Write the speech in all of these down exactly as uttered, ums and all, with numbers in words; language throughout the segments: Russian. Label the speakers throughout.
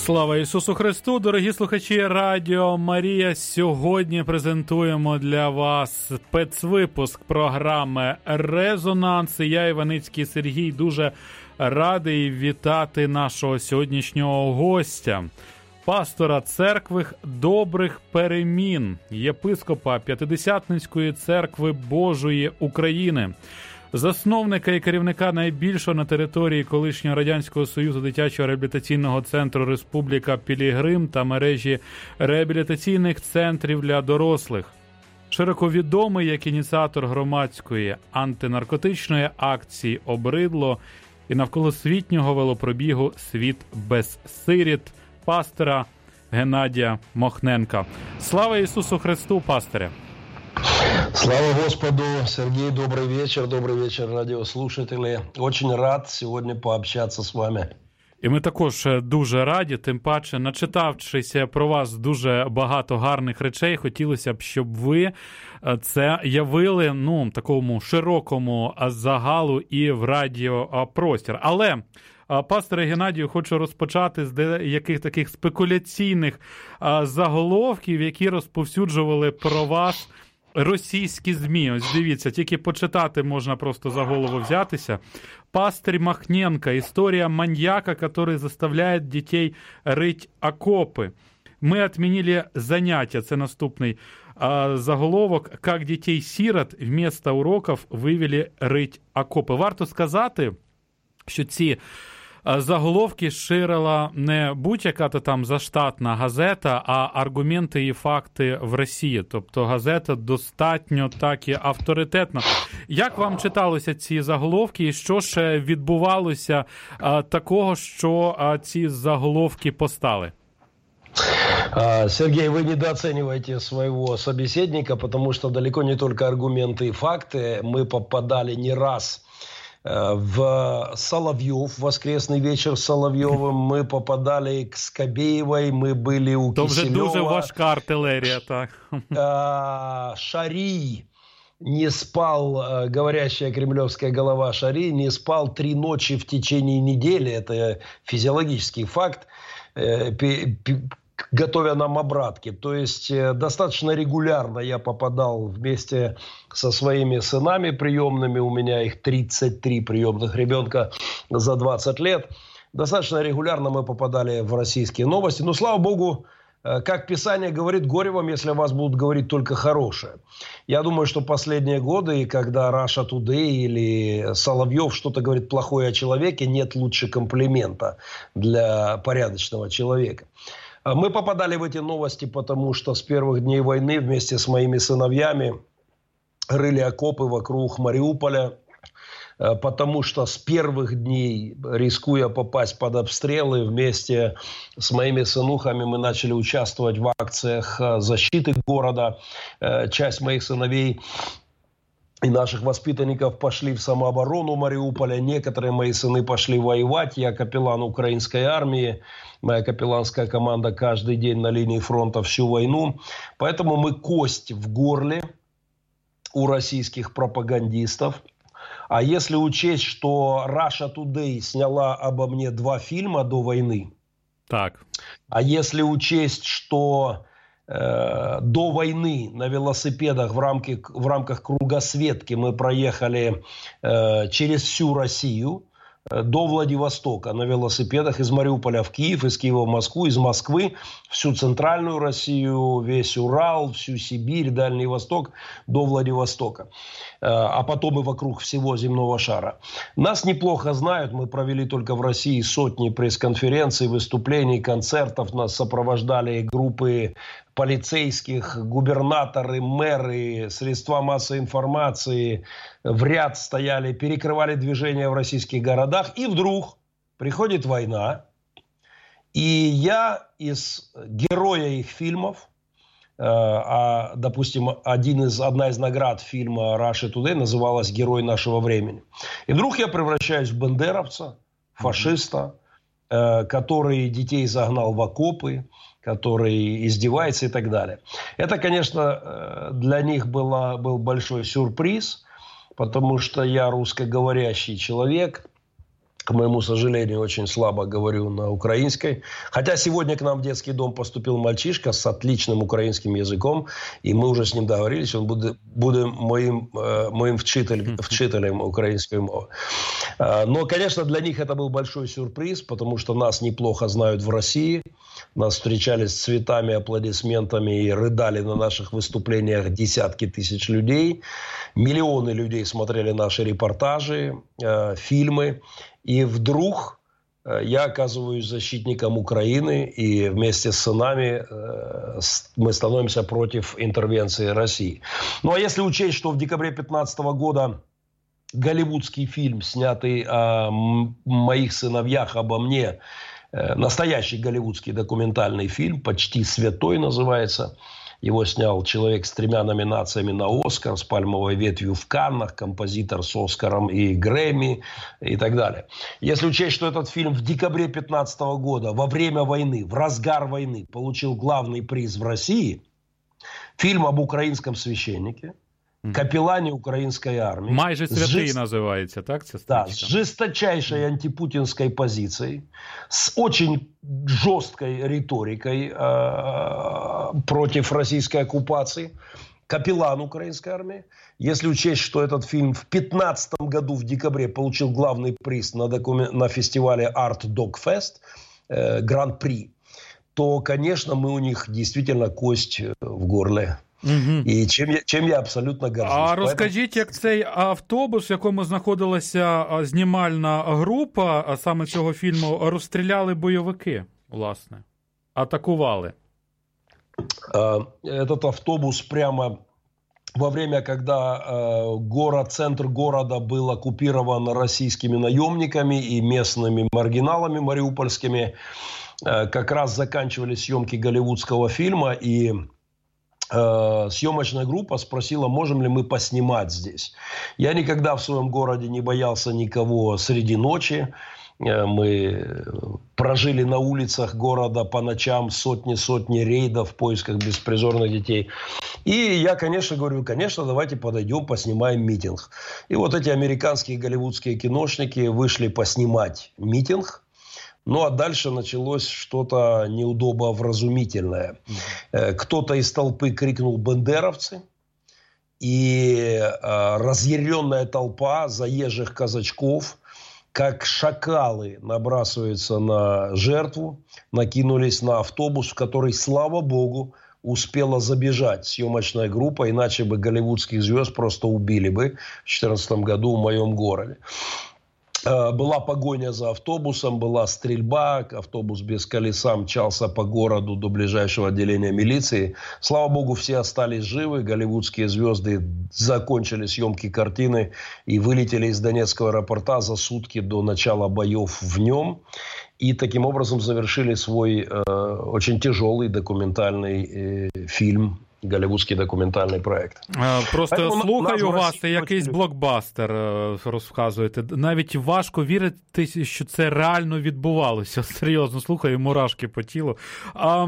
Speaker 1: Слава Ісусу Христу, дорогі слухачі Радіо Марія. Сьогодні презентуємо для вас спецвипуск програми «Резонанс». Я, Іваницький Сергій, дуже радий вітати нашого сьогоднішнього гостя, пастора церкви добрих перемін, єпископа П'ятидесятницької церкви Божої України, засновника і керівника найбільшого на території колишнього Радянського Союзу дитячого реабілітаційного центру «Республіка Пілігрим» та мережі реабілітаційних центрів для дорослих. Широко відомий як ініціатор громадської антинаркотичної акції «Обридло» і навколосвітнього велопробігу «Світ без сиріт» пастора Геннадія Мохненка. Слава Ісусу Христу, пасторе!
Speaker 2: Слава Господу! Сергей, добрый вечер, добрый вечер, радиослушатели. Очень рад сегодня пообщаться с вами.
Speaker 1: І ми також дуже раді, тим паче, начитавшись про вас дуже багато гарних речей, хотілося б, щоб ви це явили, ну, такому широкому загалу і в радіопростір. Але, пасторе Геннадію, хочу розпочати з деяких таких спекуляційних заголовків, які розповсюджували про вас російські ЗМІ. Ось дивіться, тільки почитати можна просто за голову взятися. Пастырь Мохненко. История маньяка, который заставляет детей рыть окопы. Мы отменили занятия. Це наступний а, заголовок. Как детей-сирот вместо уроков вивели рить окопи. Варто сказати, що ці заголовки ширила не будь-яка там заштатна газета, а аргументи і факти в Росії. Тобто газета достатньо так і авторитетна. Як вам читалося ці заголовки і що ж відбувалося а, такого, що а, ці заголовки постали?
Speaker 2: Сергей, вы недооцениваете своего собеседника, потому что далеко не только аргументы и факты. Мы попадали не раз в Соловьев, воскресный вечер с Соловьевым, мы попадали к Скобеевой, мы были у
Speaker 1: То
Speaker 2: Киселева.
Speaker 1: вже дуже важка артилерія, так.
Speaker 2: Шарий не спал, говорящая кремлевская голова Шарий, не спал три ночи в течение недели, это физиологический факт, готовя нам обратки. То есть достаточно регулярно я попадал вместе со своими сынами приемными, у меня их тридцать три приемных ребенка за двадцать лет. Достаточно регулярно мы попадали в российские новости. Но, слава богу, как Писание говорит, горе вам, если о вас будут говорить только хорошее. Я думаю, что последние годы, когда Russia Today или Соловьев что-то говорит плохое о человеке, нет лучше комплимента для порядочного человека. Мы попадали в эти новости, потому что с первых дней войны вместе с моими сыновьями рыли окопы вокруг Мариуполя, потому что с первых дней, рискуя попасть под обстрелы, вместе с моими сынухами мы начали участвовать в акциях защиты города. Часть моих сыновей и наших воспитанников пошли в самооборону Мариуполя. Некоторые мои сыны пошли воевать. Я капеллан украинской армии. Моя капелланская команда каждый день на линии фронта всю войну. Поэтому мы кость в горле у российских пропагандистов. А если учесть, что Russia Today сняла обо мне два фильма до войны.
Speaker 1: Так.
Speaker 2: А если учесть, что э, до войны на велосипедах в, рамке, в рамках кругосветки мы проехали э, через всю Россию, до Владивостока на велосипедах из Мариуполя в Киев, из Киева в Москву, из Москвы всю центральную Россию, весь Урал, всю Сибирь, Дальний Восток до Владивостока, а потом и вокруг всего земного шара. Нас неплохо знают, мы провели только в России сотни пресс-конференций, выступлений, концертов, нас сопровождали группы полицейских, губернаторы, мэры, средства массовой информации в ряд стояли, перекрывали движение в российских городах. И вдруг приходит война, и я из героя их фильмов, э, а, допустим, один из, одна из наград фильма Russia Today называлась «Герой нашего времени». И вдруг я превращаюсь в бандеровца, фашиста, э, который детей загнал в окопы, который издевается и так далее. Это, конечно, для них было, был большой сюрприз, потому что я русскоговорящий человек, к моему сожалению, очень слабо говорю на украинской. Хотя сегодня к нам в детский дом поступил мальчишка с отличным украинским языком, и мы уже с ним договорились, он будет, будет моим, э, моим вчитель, вчителем украинской мовы. Э, но, конечно, для них это был большой сюрприз, потому что нас неплохо знают в России. Нас встречали с цветами, аплодисментами и рыдали на наших выступлениях десятки тысяч людей. Миллионы людей смотрели наши репортажи, э, фильмы. И вдруг э, я оказываюсь защитником Украины, и вместе с сынами э, с, мы становимся против интервенции России. Ну а если учесть, что в декабре две тысячи пятнадцатого года голливудский фильм, снятый о моих сыновьях, обо мне, э, настоящий голливудский документальный фильм, «Почти святой» называется. Его снял человек с тремя номинациями на «Оскар», с «Пальмовой ветвью» в Каннах, композитор с «Оскаром» и «Грэмми» и так далее. Если учесть, что этот фильм в декабре две тысячи пятнадцатого года, во время войны, в разгар войны, получил главный приз в России, фильм об украинском священнике, капеллане украинской армии.
Speaker 1: Майже святий жест... називається, так? Це
Speaker 2: да, с жесточайшей mm. антипутинской позицией, с очень жесткой риторикой э, против российской оккупации. Капеллан украинской армии. Если учесть, что этот фильм в две тысячи пятнадцатом году в декабре получил главный приз на, докумен... на фестивале Art Dog Fest, э, Гран-при, то, конечно, мы у них действительно кость в горле. Угу. І чим я, чим я абсолютно горжусь.
Speaker 1: А розкажіть, як цей автобус, в якому знаходилася знімальна група, а саме цього фільму, розстріляли бойовики, власне, атакували?
Speaker 2: Этот автобус прямо во время, когда город, центр города был оккупирован российскими наемниками и местными маргиналами мариупольскими, как раз заканчивались съемки голливудского фильма, и съемочная группа спросила, можем ли мы поснимать здесь. Я никогда в своем городе не боялся никого среди ночи. Мы прожили на улицах города по ночам сотни-сотни рейдов в поисках беспризорных детей. И я, конечно, говорю, конечно, давайте подойдем, поснимаем митинг. И вот эти американские голливудские киношники вышли поснимать митинг. Ну, а дальше началось что-то неудобовразумительное. Mm-hmm. Кто-то из толпы крикнул «бандеровцы», и э, разъяренная толпа заезжих казачков, как шакалы, набрасываются на жертву, накинулись на автобус, в который, слава богу, успела забежать съемочная группа, иначе бы голливудских звезд просто убили бы в две тысячи четырнадцатом году в моем городе. Была погоня за автобусом, была стрельба, автобус без колеса мчался по городу до ближайшего отделения милиции. Слава богу, все остались живы, голливудские звезды закончили съемки картины и вылетели из Донецкого аэропорта за сутки до начала боев в нем. И таким образом завершили свой э, очень тяжелый документальный э, фильм. Голівудський документальний проект.
Speaker 1: Просто Поэтому слухаю вас, це якийсь блокбастер розказуєте. Навіть важко вірити, що це реально відбувалося. Серйозно слухаю, мурашки по тілу. А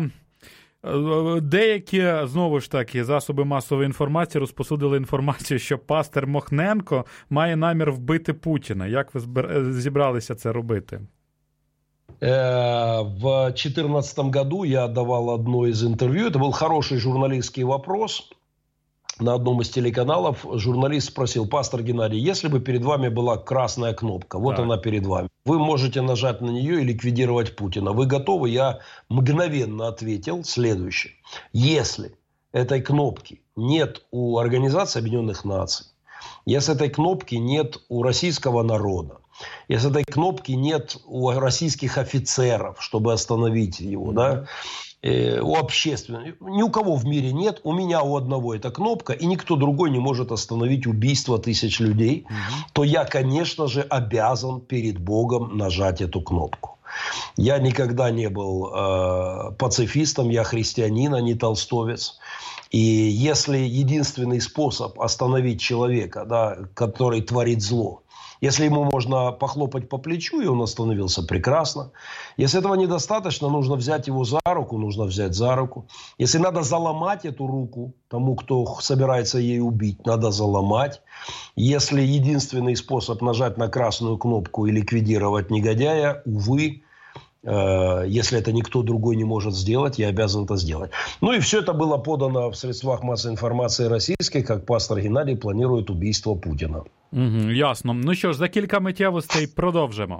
Speaker 1: деякі, знову ж таки, засоби масової інформації розпосудили інформацію, що пастор Мохненко має намір вбити Путіна. Як ви зібралися це робити?
Speaker 2: В две тысячи четырнадцатом году я давал одно из интервью. Это был хороший журналистский вопрос. На одном из телеканалов журналист спросил: пастор Геннадий, если бы перед вами была красная кнопка, вот да. она перед вами, вы можете нажать на нее и ликвидировать Путина. Вы готовы? Я мгновенно ответил следующее. Если этой кнопки нет у Организации Объединенных Наций, если этой кнопки нет у российского народа, если этой кнопки нет у российских офицеров, чтобы остановить его, mm-hmm. да, э, у общественных, ни у кого в мире нет, у меня у одного эта кнопка, и никто другой не может остановить убийство тысяч людей, mm-hmm. то я, конечно же, обязан перед Богом нажать эту кнопку. Я никогда не был э, пацифистом, я христианин, а не толстовец. И если единственный способ остановить человека, да, который творит зло, Если ему можно похлопать по плечу, и он остановился, прекрасно. Если этого недостаточно, нужно взять его за руку, нужно взять за руку. Если надо заломать эту руку тому, кто собирается ей убить, надо заломать. Если единственный способ нажать на красную кнопку и ликвидировать негодяя, увы, если это никто другой не может сделать, я обязан это сделать. Ну и все это было подано в средствах массовой информации российских, как пастор Геннадий планирует убийство Путіна.
Speaker 1: Угу, ясно. Ну що ж, за кілька миттєвостей продовжимо.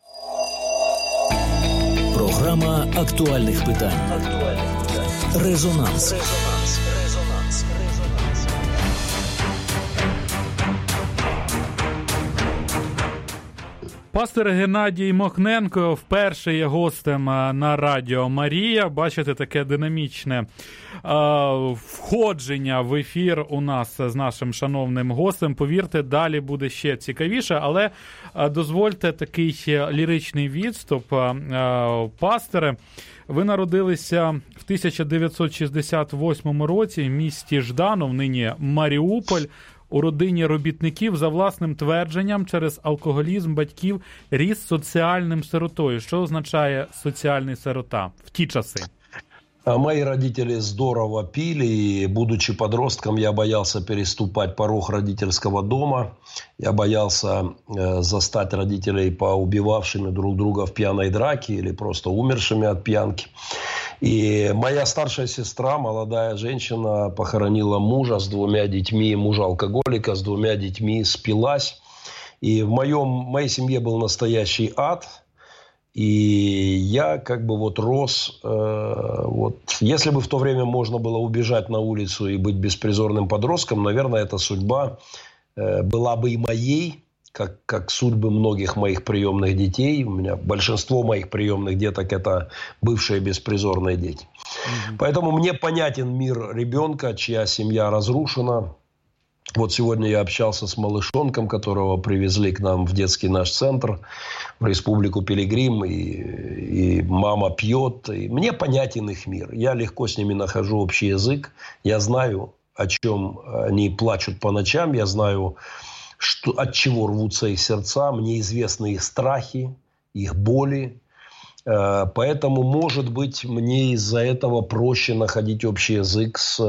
Speaker 3: Програма актуальних питань. Резонанс.
Speaker 1: Пастор Геннадій Мохненко вперше є гостем на Радіо Марія. Бачите, таке динамічне е, входження в ефір у нас з нашим шановним гостем. Повірте, далі буде ще цікавіше, але е, дозвольте такий ліричний відступ. Е, пасторе, ви народилися в тисяча дев'ятсот шістдесят восьмому році в місті Жданов, нині Маріуполь, у родині робітників. За власним твердженням, через алкоголізм батьків ріс соціальним сиротою. Що означає соціальний сирота в ті часи?
Speaker 2: Мои родители здорово пили, и, будучи подростком, я боялся переступать порог родительского дома. Я боялся э, застать родителей поубивавшими друг друга в пьяной драке или просто умершими от пьянки. И моя старшая сестра, молодая женщина, похоронила мужа с двумя детьми, мужа-алкоголика с двумя детьми, спилась. И в моем, в моей семье был настоящий ад. И я как бы вот рос, э, вот, если бы в то время можно было убежать на улицу и быть беспризорным подростком, наверное, эта судьба э, была бы и моей, как, как судьбы многих моих приемных детей. У меня большинство моих приемных деток – это бывшие беспризорные дети. Mm-hmm. Поэтому мне понятен мир ребенка, чья семья разрушена. Вот сегодня я общался с малышонком, которого привезли к нам в детский наш центр, в Республику Пилигрим, и, и мама пьет. И мне понятен их мир. Я легко с ними нахожу общий язык. Я знаю, о чем они плачут по ночам. Я знаю, что, от чего рвутся их сердца. Мне известны их страхи, их боли. Поэтому, может быть, мне из-за этого проще находить общий язык с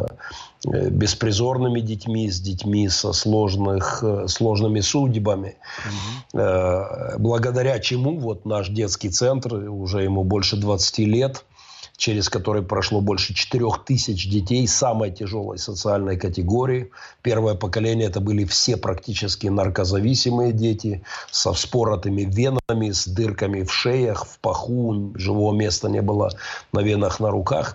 Speaker 2: беспризорными детьми, с детьми со сложных, сложными судьбами. Mm-hmm. Благодаря чему вот наш детский центр, уже ему больше двадцати лет, через который прошло больше четырех тысяч детей самой тяжелой социальной категории. Первое поколение – это были все практически наркозависимые дети со вспоротыми венами, с дырками в шеях, в паху, живого места не было на венах, на руках.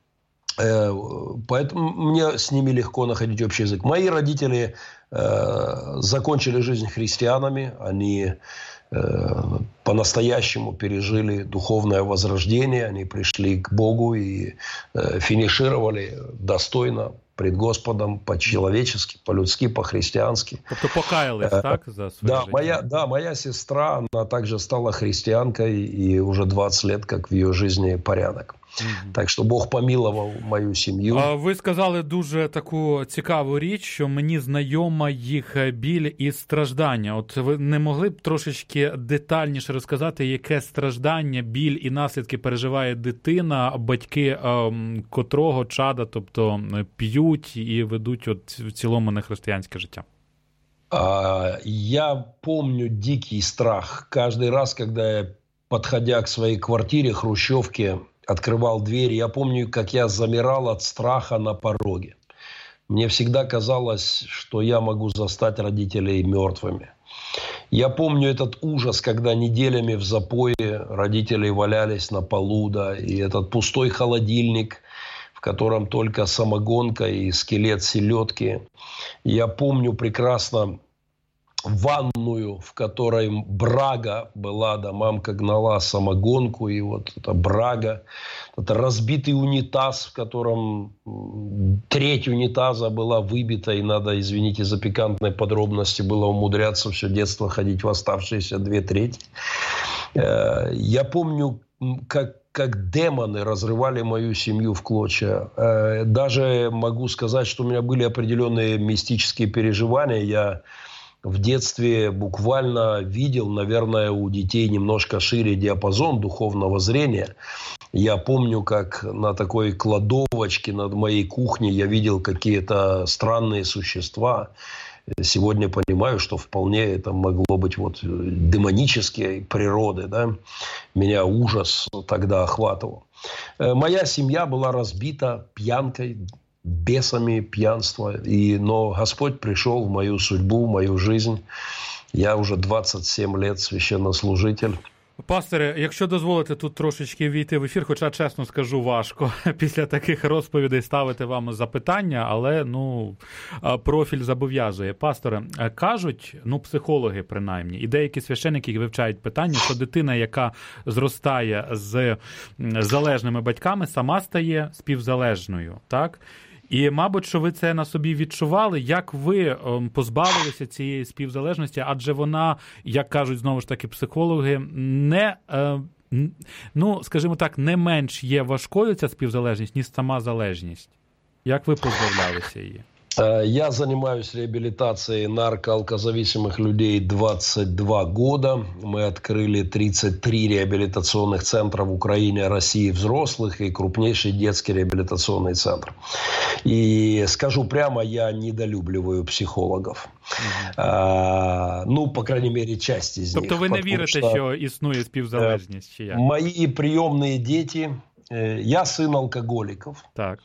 Speaker 2: Поэтому мне с ними легко находить общий язык. Мои родители э, закончили жизнь христианами, они э, по-настоящему пережили духовное возрождение, они пришли к Богу и э, финишировали достойно пред Господом, по-человечески, по-людски, по-христиански.
Speaker 1: Тобто покаялись, э, так, за своє
Speaker 2: да,
Speaker 1: життя?
Speaker 2: Моя, да, моя сестра, она также стала христианкой, и уже двадцать лет, как в ее жизни порядок. Mm-hmm. Так що Бог помилував мою сім'ю.
Speaker 1: Ви сказали дуже таку цікаву річ, що мені знайома їх біль і страждання. От ви не могли б трошечки детальніше розказати, яке страждання, біль і наслідки переживає дитина, батьки ем, котрого чада, тобто п'ють і ведуть от в цілому нехристиянське життя?
Speaker 2: А, я помню дикий страх. Каждый раз, когда я, подходя к своей квартире, хрущевке, открывал дверь, я помню, как я замирал от страха на пороге. Мне всегда казалось, что я могу застать родителей мертвыми. Я помню этот ужас, когда неделями в запое родители валялись на полу, да, и этот пустой холодильник, в котором только самогонка и скелет селедки. Я помню прекрасно ванную, в которой брага была, да, мамка гнала самогонку, и вот эта брага, это разбитый унитаз, в котором треть унитаза была выбита, и надо, извините за пикантные подробности, было умудряться все детство ходить в оставшиеся две трети. Я помню, как как демоны разрывали мою семью в клочья. Даже могу сказать, что у меня были определенные мистические переживания. Я в детстве буквально видел, наверное, у детей немножко шире диапазон духовного зрения. Я помню, как на такой кладовочке над моей кухней я видел какие-то странные существа. Сегодня понимаю, что вполне это могло быть вот демонической природы. Да? Меня ужас тогда охватывал. Моя семья была разбита пьянкой, бесами пьянства. И, но Господь пришел в мою судьбу, в мою жизнь. Я уже двадцять сім лет священнослужитель.
Speaker 1: Пасторе, якщо дозволите тут трошечки війти в ефір, хоча, чесно скажу, важко після таких розповідей ставити вам запитання, але, ну, профіль зобов'язує. Пасторе, кажуть, ну, психологи принаймні, і деякі священники, які вивчають питання, що дитина, яка зростає з залежними батьками, сама стає співзалежною, так? І, мабуть, що ви це на собі відчували, як ви позбавилися цієї співзалежності, адже вона, як кажуть знову ж таки психологи, не, ну, скажімо так, не менш є важкою ця співзалежність, ніж сама залежність. Як ви позбавлялися її?
Speaker 2: Я занимаюсь реабилитацией наркоалкозависимых людей двадцать два года. Мы открыли тридцать три реабилитационных центра в Украине, России взрослых и крупнейший детский реабилитационный центр. И скажу прямо, я недолюбливаю психологов. Mm-hmm. А, ну, по крайней мере, часть из
Speaker 1: тобто
Speaker 2: них.
Speaker 1: Тобто ви не вірите, що, що існує співзалежність? Чи як?
Speaker 2: Мои приемные дети, я сын алкоголиков.
Speaker 1: Так.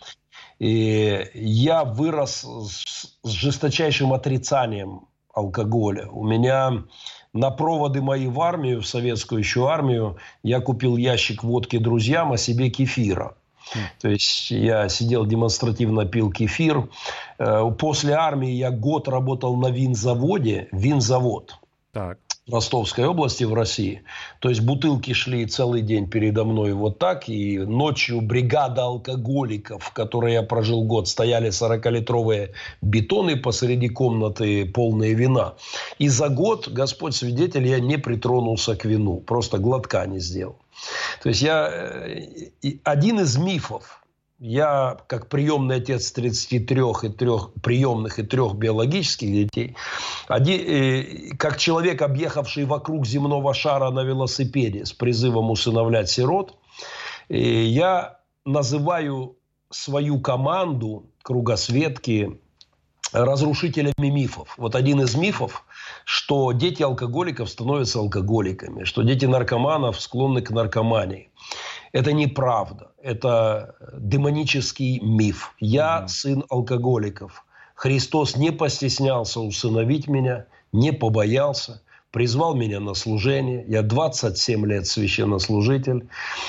Speaker 2: И я вырос с, с жесточайшим отрицанием алкоголя. У меня на проводы мои в армию, в советскую еще армию, я купил ящик водки друзьям, а себе кефира. Mm. То есть я сидел демонстративно пил кефир. После армии я год работал на винзаводе. Винзавод.
Speaker 1: Так.
Speaker 2: В Ростовской области, в России. То есть бутылки шли целый день передо мной вот так. И ночью бригада алкоголиков, в которой я прожил год, стояли сорокалитровые бетоны посреди комнаты, полные вина. И за год, Господь свидетель, я не притронулся к вину. Просто глотка не сделал. То есть я... Один из мифов. Я, как приемный отец тридцати трёх, и трех приемных и трех биологических детей, один, э, как человек, объехавший вокруг земного шара на велосипеде с призывом усыновлять сирот, э, я называю свою команду кругосветки разрушителями мифов. Вот один из мифов, что дети алкоголиков становятся алкоголиками, что дети наркоманов склонны к наркомании. Это неправда. Это демонический миф. Я mm-hmm. сын алкоголиков. Христос не постеснялся усыновить меня, не побоялся, призвал меня на служение. Я двадцать семь лет священнослужитель.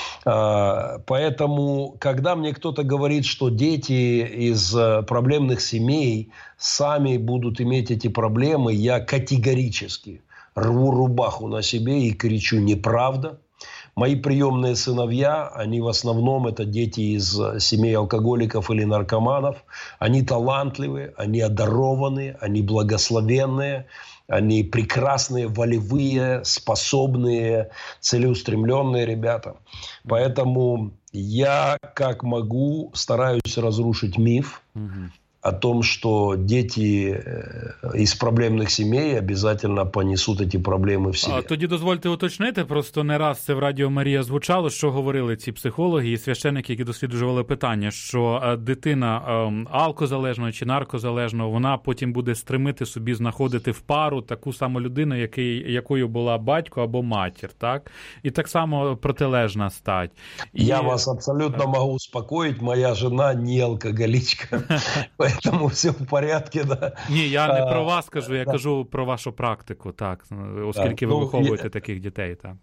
Speaker 2: Поэтому, когда мне кто-то говорит, что дети из проблемных семей сами будут иметь эти проблемы, я категорически рву рубаху на себе и кричу: неправда. Мои приемные сыновья, они в основном это дети из семей алкоголиков или наркоманов. Они талантливые, они одарованные, они благословенные, они прекрасные, волевые, способные, целеустремленные ребята. Поэтому я, как могу, стараюсь разрушить миф о том, что дети из проблемних сімей обов'язково понесуть ці проблеми в себе.
Speaker 1: А тоді дозвольте уточнити, просто не раз це в Радіо Марія звучало, що говорили ці психологи і священники, які досліджували питання, що дитина алкозалежного чи наркозалежного, вона потім буде стремити собі знаходити в пару таку саму людину, який, якою була батько або матір, так? І так само протилежна стать. І...
Speaker 2: Я вас абсолютно можу успокоїти, моя жена не алкоголічка. Тому все в порядку, да.
Speaker 1: Ні, я не про вас кажу, я да. кажу про вашу практику, так, оскільки да. ви виховуєте ну, таких дітей, так.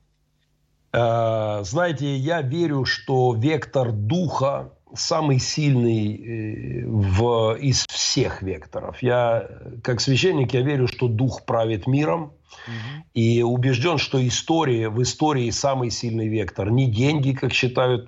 Speaker 2: А, знаете, я верю, что вектор духа самый сильный в, из всех векторов. Я, как священник, я верю, что дух правит миром. Угу. И убежден, что история, в истории самый сильный вектор. Не деньги, как считают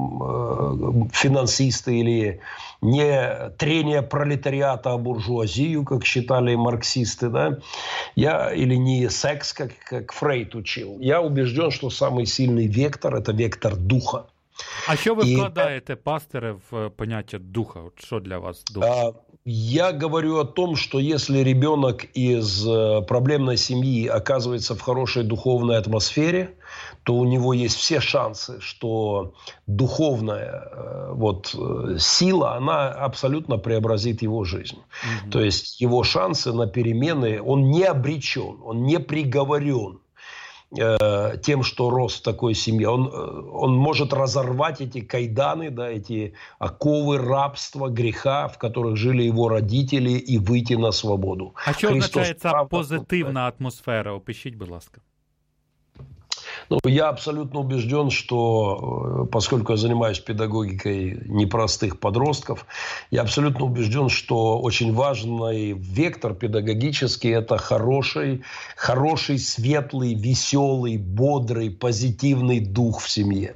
Speaker 2: финансисты, или не трение пролетариата о буржуазию, как считали марксисты, да? Я, или не секс, как, как Фрейд учил. Я убежден, что самый сильный вектор – это вектор духа.
Speaker 1: А що ви
Speaker 2: И...
Speaker 1: вкладаєте, пастире, в поняття духа? Що для вас дух?
Speaker 2: Я говорю о том, что если ребенок из проблемной семьи оказывается в хорошей духовной атмосфере, то у него есть все шансы, что духовная вот, сила, она абсолютно преобразит его жизнь. Угу. То есть его шансы на перемены, он не обречен, он не приговорен тем, что рос в такой семье. Он, он может разорвать эти кайданы, да, эти оковы рабства, греха, в которых жили его родители, и выйти на свободу.
Speaker 1: А що означає ця позитивна атмосфера? Опишіть, будь ласка.
Speaker 2: Ну, я абсолютно убежден, что, поскольку я занимаюсь педагогикой непростых подростков, я абсолютно убежден, что очень важный вектор педагогический – это хороший, хороший, светлый, веселый, бодрый, позитивный дух в семье.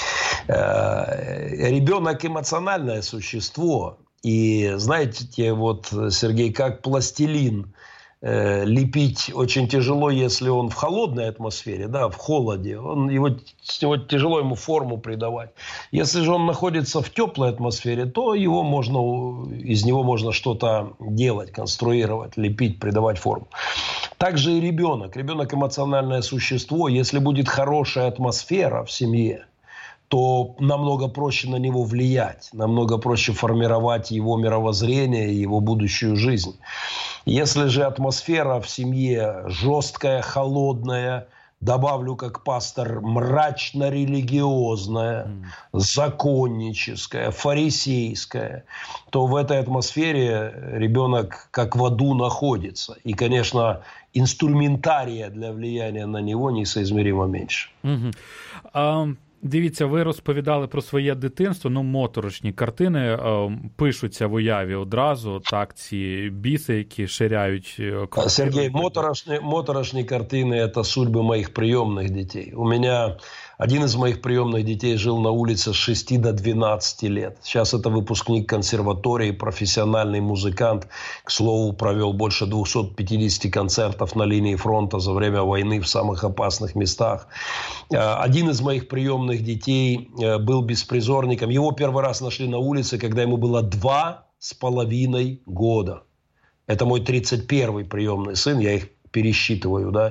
Speaker 2: Ребенок – эмоциональное существо. И, знаете, вот, Сергей, как пластилин, лепить очень тяжело, если он в холодной атмосфере, да, в холоде. Он, его, его тяжело ему форму придавать. Если же он находится в теплой атмосфере, то его можно, из него можно что-то делать, конструировать, лепить, придавать форму. Также и ребенок. Ребенок эмоциональное существо. Если будет хорошая атмосфера в семье, то намного проще на него влиять, намного проще формировать его мировоззрение и его будущую жизнь. Если же атмосфера в семье жесткая, холодная, добавлю как пастор, мрачно-религиозная, mm. законническая, фарисейская, то в этой атмосфере ребенок как в аду находится. И, конечно, инструментария для влияния на него несоизмеримо меньше.
Speaker 1: Mm-hmm. Um... Дивіться, ви розповідали про своє дитинство, ну, моторошні картини е, пишуться в уяві одразу, так, ці біси, які ширяють. Квартиру.
Speaker 2: Сергей, моторошні, моторошні картини – это судьбы моих приемных детей. У меня один из моих приемных детей жил на улице с шести до двенадцати лет. Сейчас это выпускник консерватории, профессиональный музыкант. К слову, провел больше двухсот пятидесяти концертов на линии фронта за время войны в самых опасных местах. Один из моих приемных детей был беспризорником. Его первый раз нашли на улице, когда ему было два с половиной года. Это мой тридцать первый приемный сын, я их пересчитываю, да.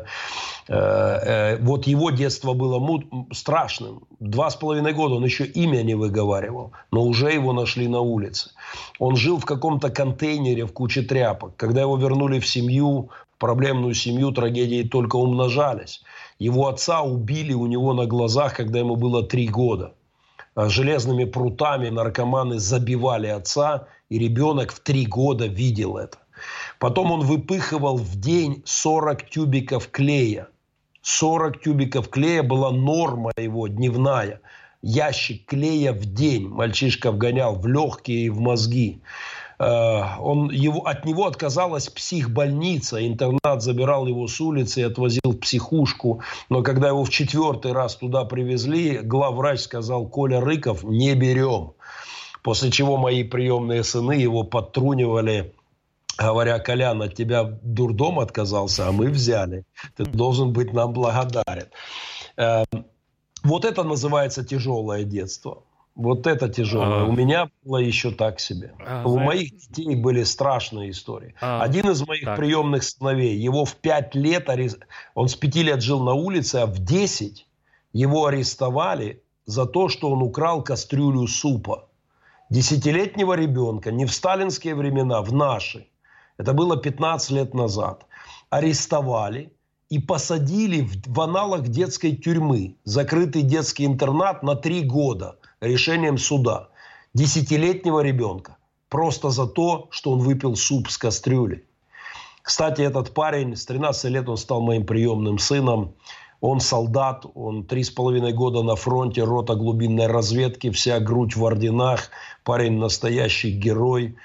Speaker 2: Вот его детство было страшным. Два с половиной года, он еще имя не выговаривал, но уже его нашли на улице. Он жил в каком-то контейнере в куче тряпок. Когда его вернули в семью, в проблемную семью, трагедии только умножались. Его отца убили у него на глазах, когда ему было три года. Железными прутами наркоманы забивали отца, и ребенок в три года видел это. Потом он выпыхивал в день сорок тюбиков клея. сорок тюбиков клея была норма его дневная. Ящик клея в день мальчишка вгонял в легкие и в мозги. Он, его, от него отказалась психбольница. Интернат забирал его с улицы и отвозил в психушку. Но когда его в четвертый раз туда привезли, главврач сказал: «Коля Рыков, не берем». После чего мои приемные сыны его подтрунивали, говоря: «Колян, от тебя дурдом отказался, а мы взяли. Ты должен быть нам благодарен». Вот это называется тяжелое детство. Вот это тяжелое. А... У меня было еще так себе. А, У знаешь... моих детей были страшные истории. А... Один из моих так. приемных сыновей, его в пять лет, он с пяти лет жил на улице, а в десять его арестовали за то, что он украл кастрюлю супа. Десятилетнего ребенка, не в сталинские времена, в наши. Это было пятнадцать лет назад. Арестовали и посадили в, в аналог детской тюрьмы. Закрытый детский интернат на три года решением суда. Десятилетнего ребенка. Просто за то, что он выпил суп с кастрюли. Кстати, этот парень, с тринадцати лет он стал моим приемным сыном. Он солдат, он три с половиной года на фронте, рота глубинной разведки, вся грудь в орденах. Парень настоящий герой.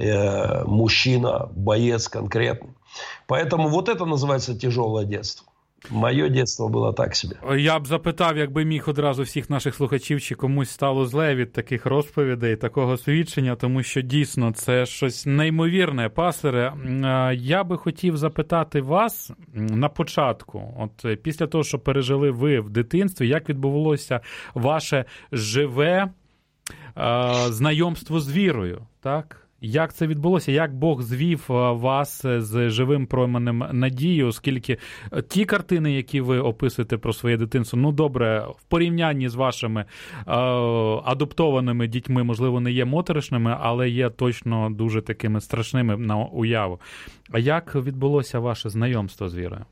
Speaker 2: Мужчина, боец конкретный. Поэтому вот это называется тяжелое детство. Моє дитинство було так собі.
Speaker 1: Я б запитав, якби міг одразу всіх наших слухачів, чи комусь стало зле від таких розповідей, такого свідчення, тому що дійсно це щось неймовірне, пастире. Я би хотів запитати вас на початку, от після того, що пережили ви в дитинстві, як відбувалося ваше живе е, знайомство з вірою, так? Як це відбулося? Як Бог звів вас з живим променем надії, оскільки ті картини, які ви описуєте про своє дитинство, ну добре, в порівнянні з вашими е, адаптованими дітьми, можливо, не є моторошними, але є точно дуже такими страшними на уяву. А як відбулося ваше знайомство з вірою?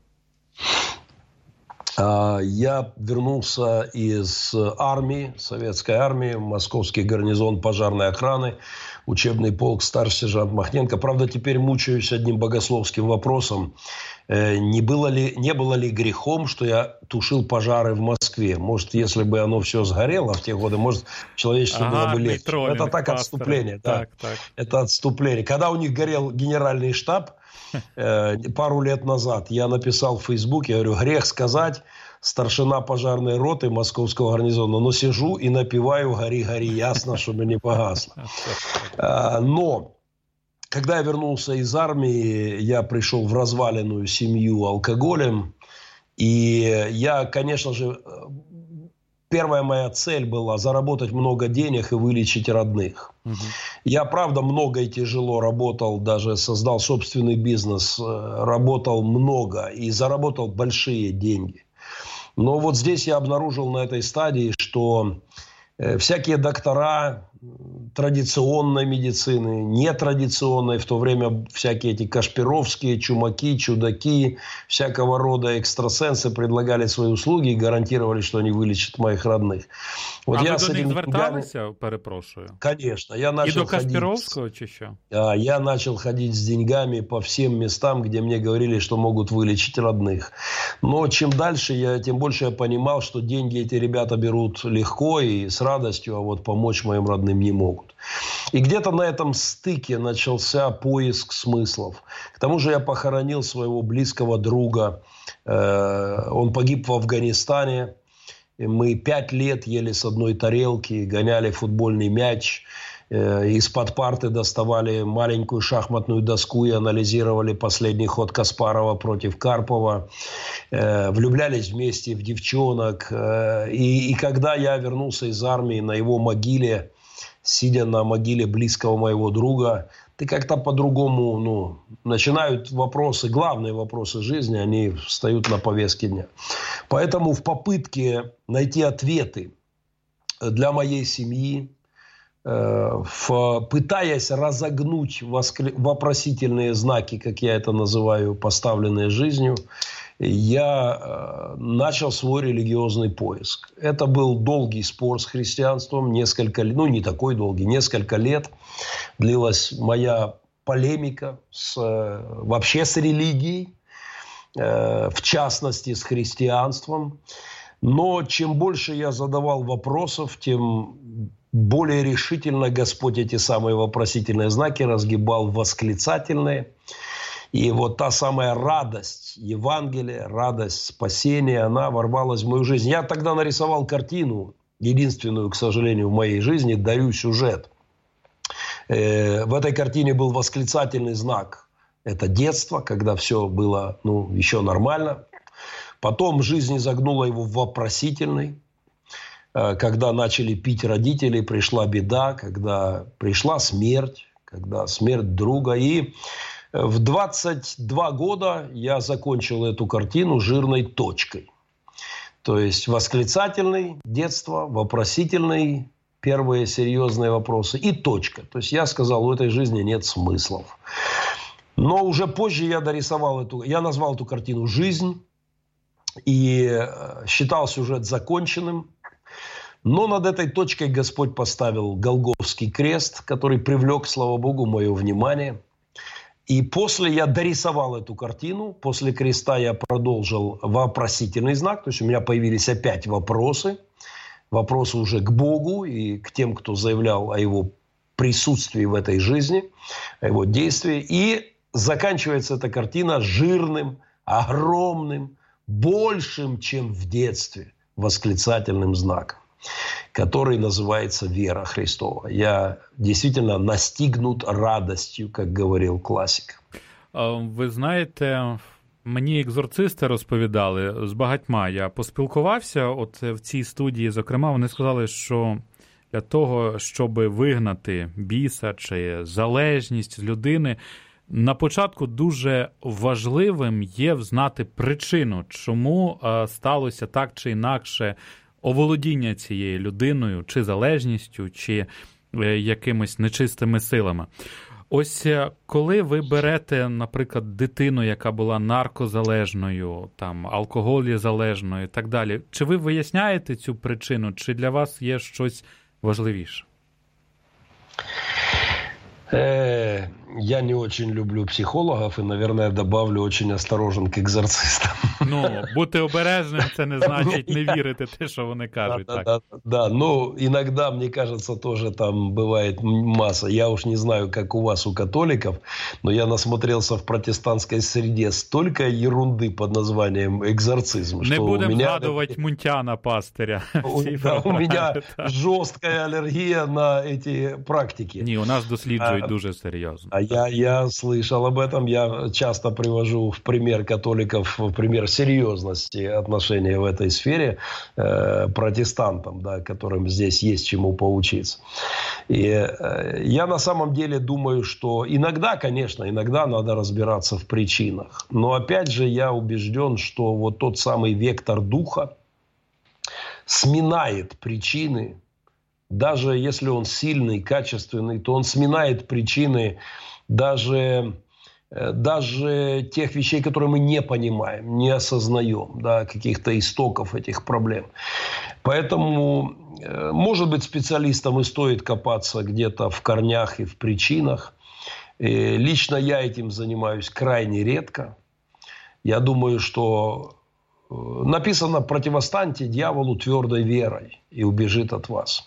Speaker 2: Я вернулся из армии, советской армии, московский гарнизон пожарной охраны, учебный полк, старший сержант Махненко. Правда, теперь мучаюсь одним богословским вопросом. Не было ли, не было ли грехом, что я тушил пожары в Москве? Может, если бы оно все сгорело в те годы, может, человечеству
Speaker 1: ага,
Speaker 2: было бы легче. Это так
Speaker 1: пастора.
Speaker 2: Отступление. Да.
Speaker 1: Так, так.
Speaker 2: Это отступление. Когда у них горел генеральный штаб, пару лет назад я написал в Фейсбуке, я говорю, грех сказать, старшина пожарной роты московского гарнизона, но сижу и напеваю «Гори, гори, ясно, чтобы не погасло». Но когда я вернулся из армии, я пришел в разваленную семью алкоголем, и я, конечно же, первая моя цель была заработать много денег и вылечить родных. Угу. Я, правда, много и тяжело работал, даже создал собственный бизнес, работал много и заработал большие деньги. Но вот здесь я обнаружил на этой стадии, что всякие доктора традиционной медицины, нетрадиционной, в то время всякие эти кашпировские, чумаки, чудаки, всякого рода экстрасенсы предлагали свои услуги и гарантировали, что они вылечат моих родных.
Speaker 1: Вот а я ви до них зверталися, деньгами... перепрошую?
Speaker 2: Конечно. Я начал
Speaker 1: и до Кашпировского, чи що?
Speaker 2: Я начал ходить с деньгами по всем местам, где мне говорили, что могут вылечить родных. Но чем дальше, я, тем больше я понимал, что деньги эти ребята берут легко и с радостью, а вот помочь моим родным не могут. И где-то на этом стыке начался поиск смыслов. К тому же я похоронил своего близкого друга. Он погиб в Афганистане. Мы пять лет ели с одной тарелки, гоняли футбольный мяч. Из-под парты доставали маленькую шахматную доску и анализировали последний ход Каспарова против Карпова. Влюблялись вместе в девчонок. И, и когда я вернулся из армии, на его могиле, сидя на могиле близкого моего друга, ты как-то по-другому, ну, начинают вопросы, главные вопросы жизни, они встают на повестке дня. Поэтому в попытке найти ответы для моей семьи, в, пытаясь разогнуть воскр... вопросительные знаки, как я это называю, поставленные жизнью, я начал свой религиозный поиск. Это был долгий спор с христианством, несколько, ну не такой долгий, несколько лет длилась моя полемика с, вообще с религией, в частности с христианством. Но чем больше я задавал вопросов, тем более решительно Господь эти самые вопросительные знаки разгибал в восклицательные. И вот та самая радость Евангелия, радость спасения, она ворвалась в мою жизнь. Я тогда нарисовал картину, единственную, к сожалению, в моей жизни, дарю сюжет. Э, в этой картине был восклицательный знак. Это детство, когда все было, ну, еще нормально. Потом жизнь изогнула его в вопросительный. Э, когда начали пить родители, пришла беда, когда пришла смерть, когда смерть друга. И в двадцать два года я закончил эту картину жирной точкой. То есть восклицательный – детство, вопросительный – первые серьезные вопросы и точка. То есть я сказал, у этой жизни нет смыслов. Но уже позже я дорисовал эту, я назвал эту картину «Жизнь» и считал сюжет законченным. Но над этой точкой Господь поставил Голгофский крест, который привлек, слава Богу, мое внимание. И после я дорисовал эту картину, после креста я продолжил вопросительный знак, то есть у меня появились опять вопросы, вопросы уже к Богу и к тем, кто заявлял о его присутствии в этой жизни, о его действии. И заканчивается эта картина жирным, огромным, большим, чем в детстве, восклицательным знаком, который называется вера Христова. Я действительно настигнут радостью, как говорил классик.
Speaker 1: Ви знаєте, мені екзорцисти розповідали, з багатьма я поспілкувався от в цій студії, зокрема, вони сказали, що для того, щоб вигнати біса чи залежність з людини, на початку дуже важливим є знати причину, чому сталося так чи інакше оволодіння цією людиною, чи залежністю, чи якимись нечистими силами. Ось коли ви берете, наприклад, дитину, яка була наркозалежною, там, алкоголізалежною і так далі, чи ви виясняєте цю причину, чи для вас є щось важливіше?
Speaker 2: Я не очень люблю психологов и, наверное, добавлю, очень осторожен к экзорцистам.
Speaker 1: Ну, бути обережним – це не значить не вірити те, що вони кажуть.
Speaker 2: Да,
Speaker 1: так.
Speaker 2: да, да, да. Ну, иногда, мне кажется, тоже там бывает масса. Я уж не знаю, как у вас, у католиков, но я насмотрелся в протестантской среде столько ерунды под названием экзорцизм.
Speaker 1: Не будем меня... згадувати Мунтяна, пастыря.
Speaker 2: У, да, у меня жесткая аллергия на эти практики.
Speaker 1: Ні, у нас досліджують а, дуже серйозно.
Speaker 2: А я, я слышал об этом. Я часто привожу в пример католиков, в пример серьезности отношения в этой сфере э, протестантам, да, которым здесь есть чему поучиться. И э, я на самом деле думаю, что иногда, конечно, иногда надо разбираться в причинах. Но опять же я убежден, что вот тот самый вектор духа сминает причины. Даже если он сильный, качественный, то он сминает причины даже, даже тех вещей, которые мы не понимаем, не осознаем, да, каких-то истоков этих проблем. Поэтому, может быть, специалистам и стоит копаться где-то в корнях и в причинах. И лично я этим занимаюсь крайне редко. Я думаю, что написано: «Противостаньте дьяволу твердой верой, и убежит от вас».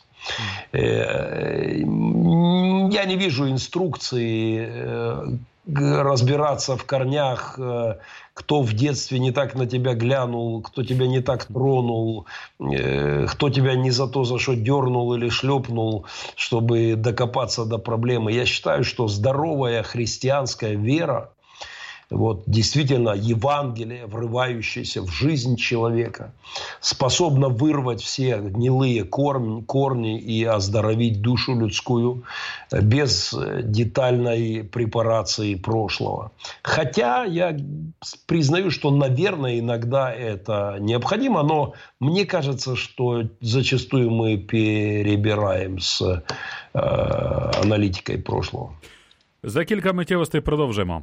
Speaker 2: Я не вижу инструкции разбираться в корнях, кто в детстве не так на тебя глянул, кто тебя не так тронул, кто тебя не за то, за что дернул или шлепнул, чтобы докопаться до проблемы. Я считаю, что здоровая христианская вера, вот, действительно, Евангелие, врывающееся в жизнь человека, способно вырвать все гнилые корни, корни и оздоровить душу людскую без детальной препарации прошлого. Хотя я признаю, что, наверное, иногда это необходимо, но мне кажется, что зачастую мы перебираем с э, аналитикой прошлого.
Speaker 1: За кілька миттєвостей продовжимо.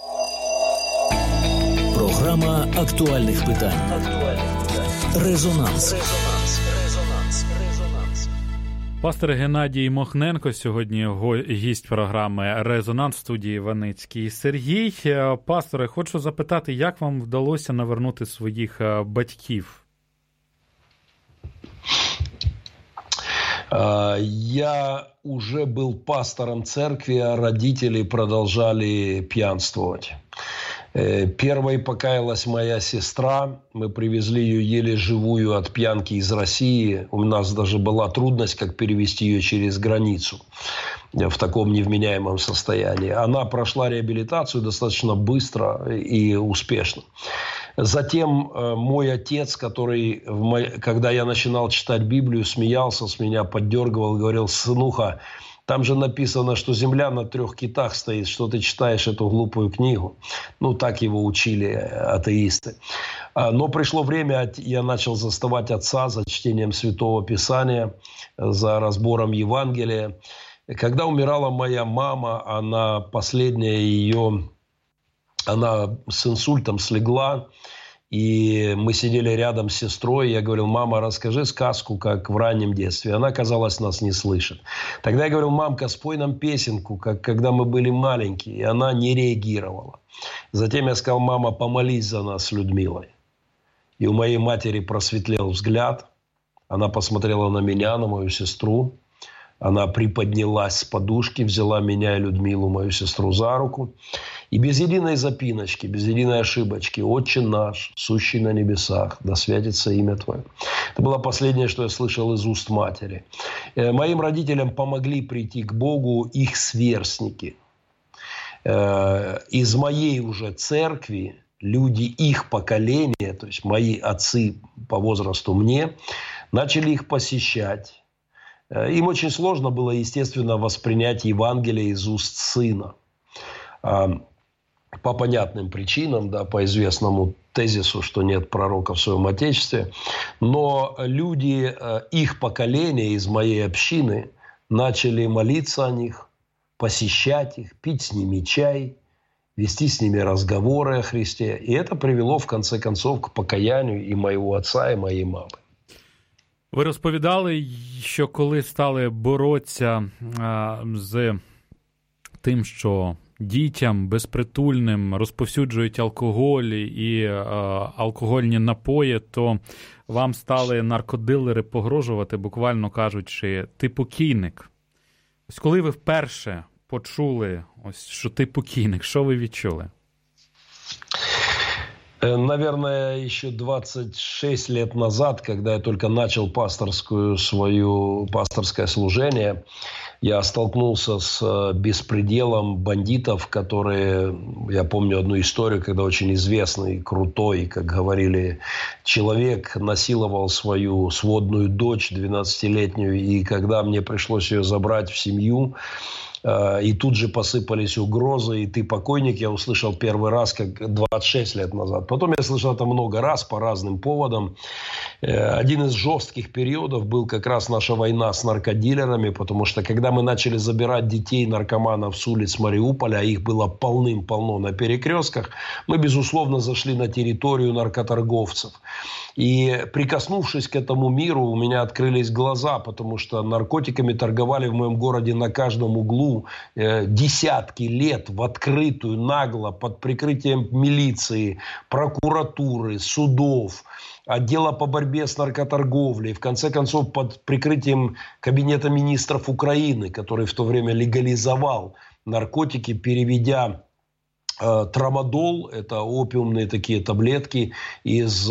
Speaker 3: Програма актуальних питань. Резонанс.
Speaker 1: Пастор Геннадій Мохненко сьогодні гість програми «Резонанс» в студії Ваницький Сергій. Пасторе, хочу запитати, як вам вдалося навернути своїх батьків?
Speaker 2: Я уже был пастором церкви, а родители продолжали пьянствовать. Первой покаялась моя сестра. Мы привезли ее еле живую от пьянки из России. У нас даже была трудность, как перевести ее через границу в таком невменяемом состоянии. Она прошла реабилитацию достаточно быстро и успешно. Затем мой отец, который, когда я начинал читать Библию, смеялся с меня, поддергивал, говорил: «Сынуха, там же написано, что земля на трех китах стоит, что ты читаешь эту глупую книгу». Ну, так его учили атеисты. Но пришло время, я начал заставать отца за чтением Святого Писания, за разбором Евангелия. Когда умирала моя мама, она, последняя ее, она с инсультом слегла. И мы сидели рядом с сестрой, и я говорил: «Мама, расскажи сказку, как в раннем детстве». Она, казалось, нас не слышит. Тогда я говорил: «Мамка, спой нам песенку, как когда мы были маленькие». И она не реагировала. Затем я сказал: «Мама, помолись за нас с Людмилой». И у моей матери просветлел взгляд. Она посмотрела на меня, на мою сестру. Она приподнялась с подушки, взяла меня и Людмилу, мою сестру, за руку. И без единой запиночки, без единой ошибочки: «Отче наш, сущий на небесах, да святится имя Твое». Это было последнее, что я слышал из уст матери. Моим родителям помогли прийти к Богу их сверстники. Из моей уже церкви люди их поколения, то есть мои отцы по возрасту мне, начали их посещать. Им очень сложно было, естественно, воспринять Евангелие из уст сына. По понятным причинам, да, по известному тезису, что нет пророка в своем отечестве. Но люди их поколения из моей общины начали молиться о них, посещать их, пить с ними чай, вести с ними разговоры о Христе. И это привело, в конце концов, к покаянию и моего отца, и моей мамы.
Speaker 1: Ви розповідали, що коли стали боротися а, з тим, що дітям безпритульним розповсюджують алкоголь і а, алкогольні напої, то вам стали наркодилери погрожувати, буквально кажучи, ти покійник. Ось коли ви вперше почули, ось, що ти покійник, що ви відчули?
Speaker 2: Наверное, еще двадцать шесть лет назад, когда я только начал пасторскую свою, пасторское служение, я столкнулся с беспределом бандитов, которые, я помню одну историю, когда очень известный, крутой, как говорили, человек насиловал свою сводную дочь двенадцатилетнюю, и когда мне пришлось ее забрать в семью, и тут же посыпались угрозы, и ты покойник, я услышал первый раз, как двадцать шесть лет назад. Потом я слышал это много раз по разным поводам. Один из жестких периодов был как раз наша война с наркодилерами, потому что когда мы начали забирать детей наркоманов с улиц Мариуполя, а их было полным-полно на перекрестках, мы, безусловно, зашли на территорию наркоторговцев. И прикоснувшись к этому миру, у меня открылись глаза, потому что наркотиками торговали в моем городе на каждом углу э, десятки лет в открытую, нагло, под прикрытием милиции, прокуратуры, судов, отдела по борьбе с наркоторговлей, в конце концов под прикрытием Кабинета министров Украины, который в то время легализовал наркотики, переведя трамадол, это опиумные такие таблетки из,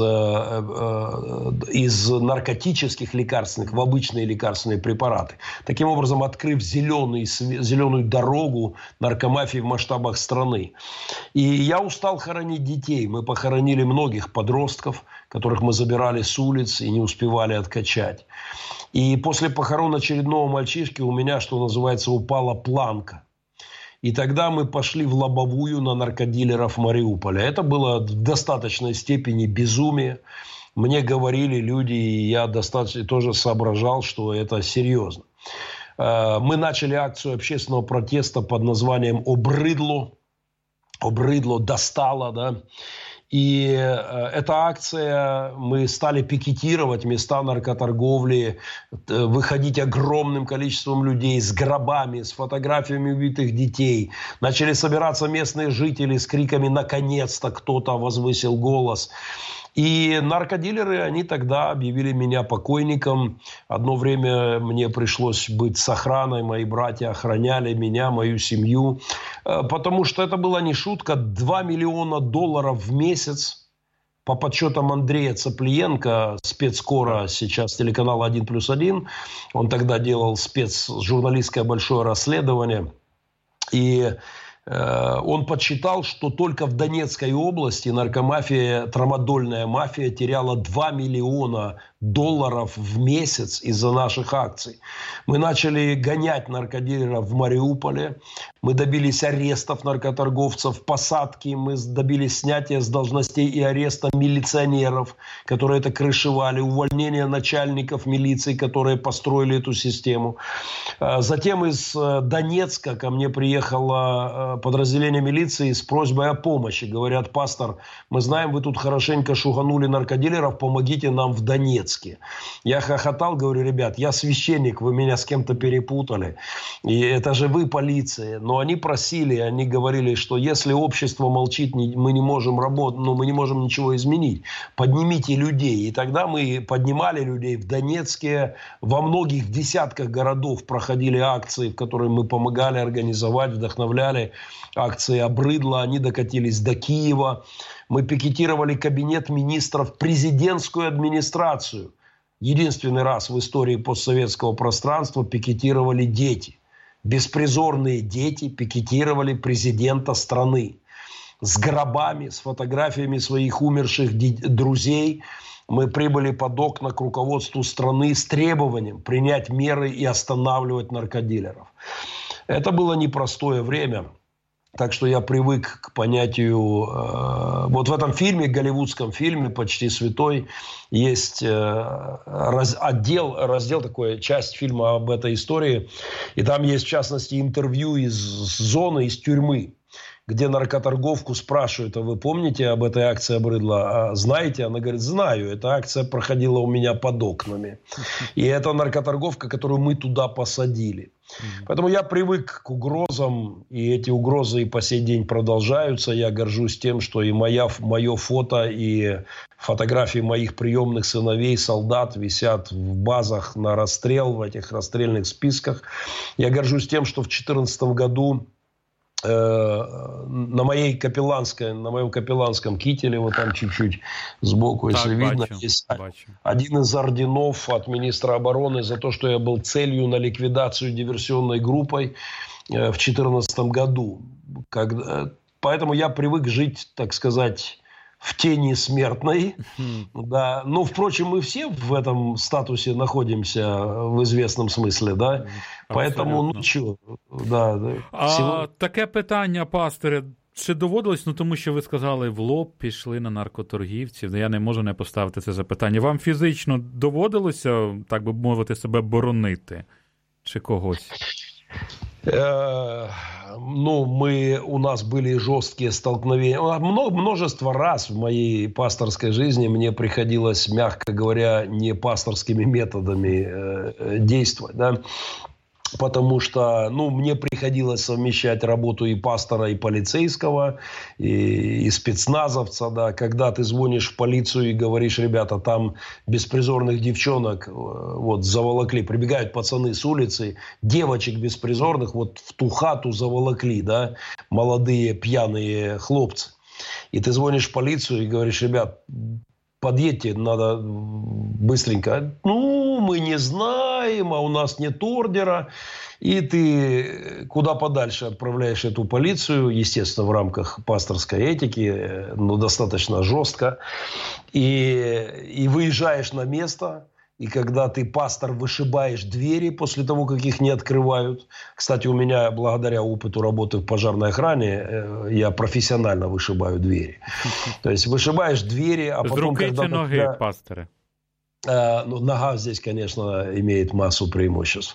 Speaker 2: из наркотических лекарственных в обычные лекарственные препараты. Таким образом, открыв зеленый, зеленую дорогу наркомафии в масштабах страны. И я устал хоронить детей. Мы похоронили многих подростков, которых мы забирали с улиц и не успевали откачать. И после похорон очередного мальчишки у меня, что называется, упала планка. И тогда мы пошли в лобовую на наркодилеров Мариуполя. Это было в достаточной степени безумие. Мне говорили люди, и я достаточно тоже соображал, что это серьезно. Мы начали акцию общественного протеста под названием «Обрыдло». «Обрыдло», «Достало», да. И эта акция, мы стали пикетировать места наркоторговли, выходить огромным количеством людей с гробами, с фотографиями убитых детей. Начали собираться местные жители с криками «наконец-то кто-то возвысил голос». И наркодилеры, они тогда объявили меня покойником. Одно время мне пришлось быть с охраной, мои братья охраняли меня, мою семью. Потому что это была не шутка, два миллиона долларов в месяц. По подсчетам Андрея Цаплиенко, спецкора сейчас телеканала один плюс один, он тогда делал спецжурналистское большое расследование. И он подсчитал, что только в Донецкой области наркомафия, трамадольная мафия теряла два миллиона долларов в месяц из-за наших акций. Мы начали гонять наркодилеров в Мариуполе. Мы добились арестов наркоторговцев, посадки. Мы добились снятия с должностей и ареста милиционеров, которые это крышевали, увольнения начальников милиции, которые построили эту систему. Затем из Донецка ко мне приехало подразделение милиции с просьбой о помощи. Говорят: пастор, мы знаем, вы тут хорошенько шуганули наркодилеров, помогите нам в Донецке. Я хохотал, говорю: ребят, я священник, вы меня с кем-то перепутали. И это же вы, полиция. Но они просили, они говорили, что если общество молчит, мы не можем работать, ну, мы не можем ничего изменить. Поднимите людей. И тогда мы поднимали людей в Донецке, во многих десятках городов проходили акции, в которые мы помогали организовать, вдохновляли. Акции «Обрыдло», они докатились до Киева. Мы пикетировали кабинет министров, президентскую администрацию. Единственный раз в истории постсоветского пространства пикетировали дети. Беспризорные дети пикетировали президента страны. С гробами, с фотографиями своих умерших друзей мы прибыли под окна к руководству страны с требованием принять меры и останавливать наркодилеров. Это было непростое время. Так что я привык к понятию... Э, вот в этом фильме, голливудском фильме «Почти святой», есть э, раз, отдел, раздел такой, часть фильма об этой истории. И там есть, в частности, интервью из зоны, из тюрьмы, где наркоторговку спрашивают: а вы помните об этой акции «Обрыдло»? А знаете? Она говорит: знаю, эта акция проходила у меня под окнами. И это наркоторговка, которую мы туда посадили. Поэтому я привык к угрозам, и эти угрозы и по сей день продолжаются. Я горжусь тем, что и моя, мое фото, и фотографии моих приемных сыновей, солдат висят в базах на расстрел, в этих расстрельных списках. Я горжусь тем, что в две тысячи четырнадцатом году на моей капелланской, на моем капелланском кителе, вот там чуть-чуть сбоку, так, если бачу, видно, есть бачу. один из орденов от министра обороны за то, что я был целью на ликвидацию диверсионной группой в две тысячи четырнадцатом году. Когда, поэтому я привык жить, так сказать, в тени смертной. Да. Но, впрочем, мы все в этом статусе находимся в известном смысле. Да? Поэтому, ну що, да, да.
Speaker 1: А Всего... таке питання, пасторе, чи доводилось, ну тому що ви сказали, в лоб пішли на наркоторгівців, я не можу не поставити це запитання. Вам фізично доводилося, так би мовити, себе боронити? Чи когось?
Speaker 2: Ну, мы, у нас были жесткие столкновения. Множество раз в моей пасторской жизни мне приходилось, мягко говоря, не пасторскими методами действовать, да? Потому что, ну, мне приходилось совмещать работу и пастора, и полицейского, и, и спецназовца, да. Когда ты звонишь в полицию и говоришь: ребята, там беспризорных девчонок вот заволокли, прибегают пацаны с улицы, девочек беспризорных вот в ту хату заволокли, да, молодые пьяные хлопцы. И ты звонишь в полицию и говоришь: ребят, подъедьте, надо быстренько. Ну, мы не знаем, а у нас нет ордера. И ты куда подальше отправляешь эту полицию, естественно, в рамках пасторской этики, но достаточно жестко. И, и выезжаешь на место. И когда ты, пастор, вышибаешь двери после того, как их не открывают. Кстати, у меня, благодаря опыту работы в пожарной охране, я профессионально вышибаю двери. То есть вышибаешь двери, а потом...
Speaker 1: С руки чи ноги, тебя... пасторы?
Speaker 2: Э, ну, нога здесь, конечно, имеет массу преимуществ.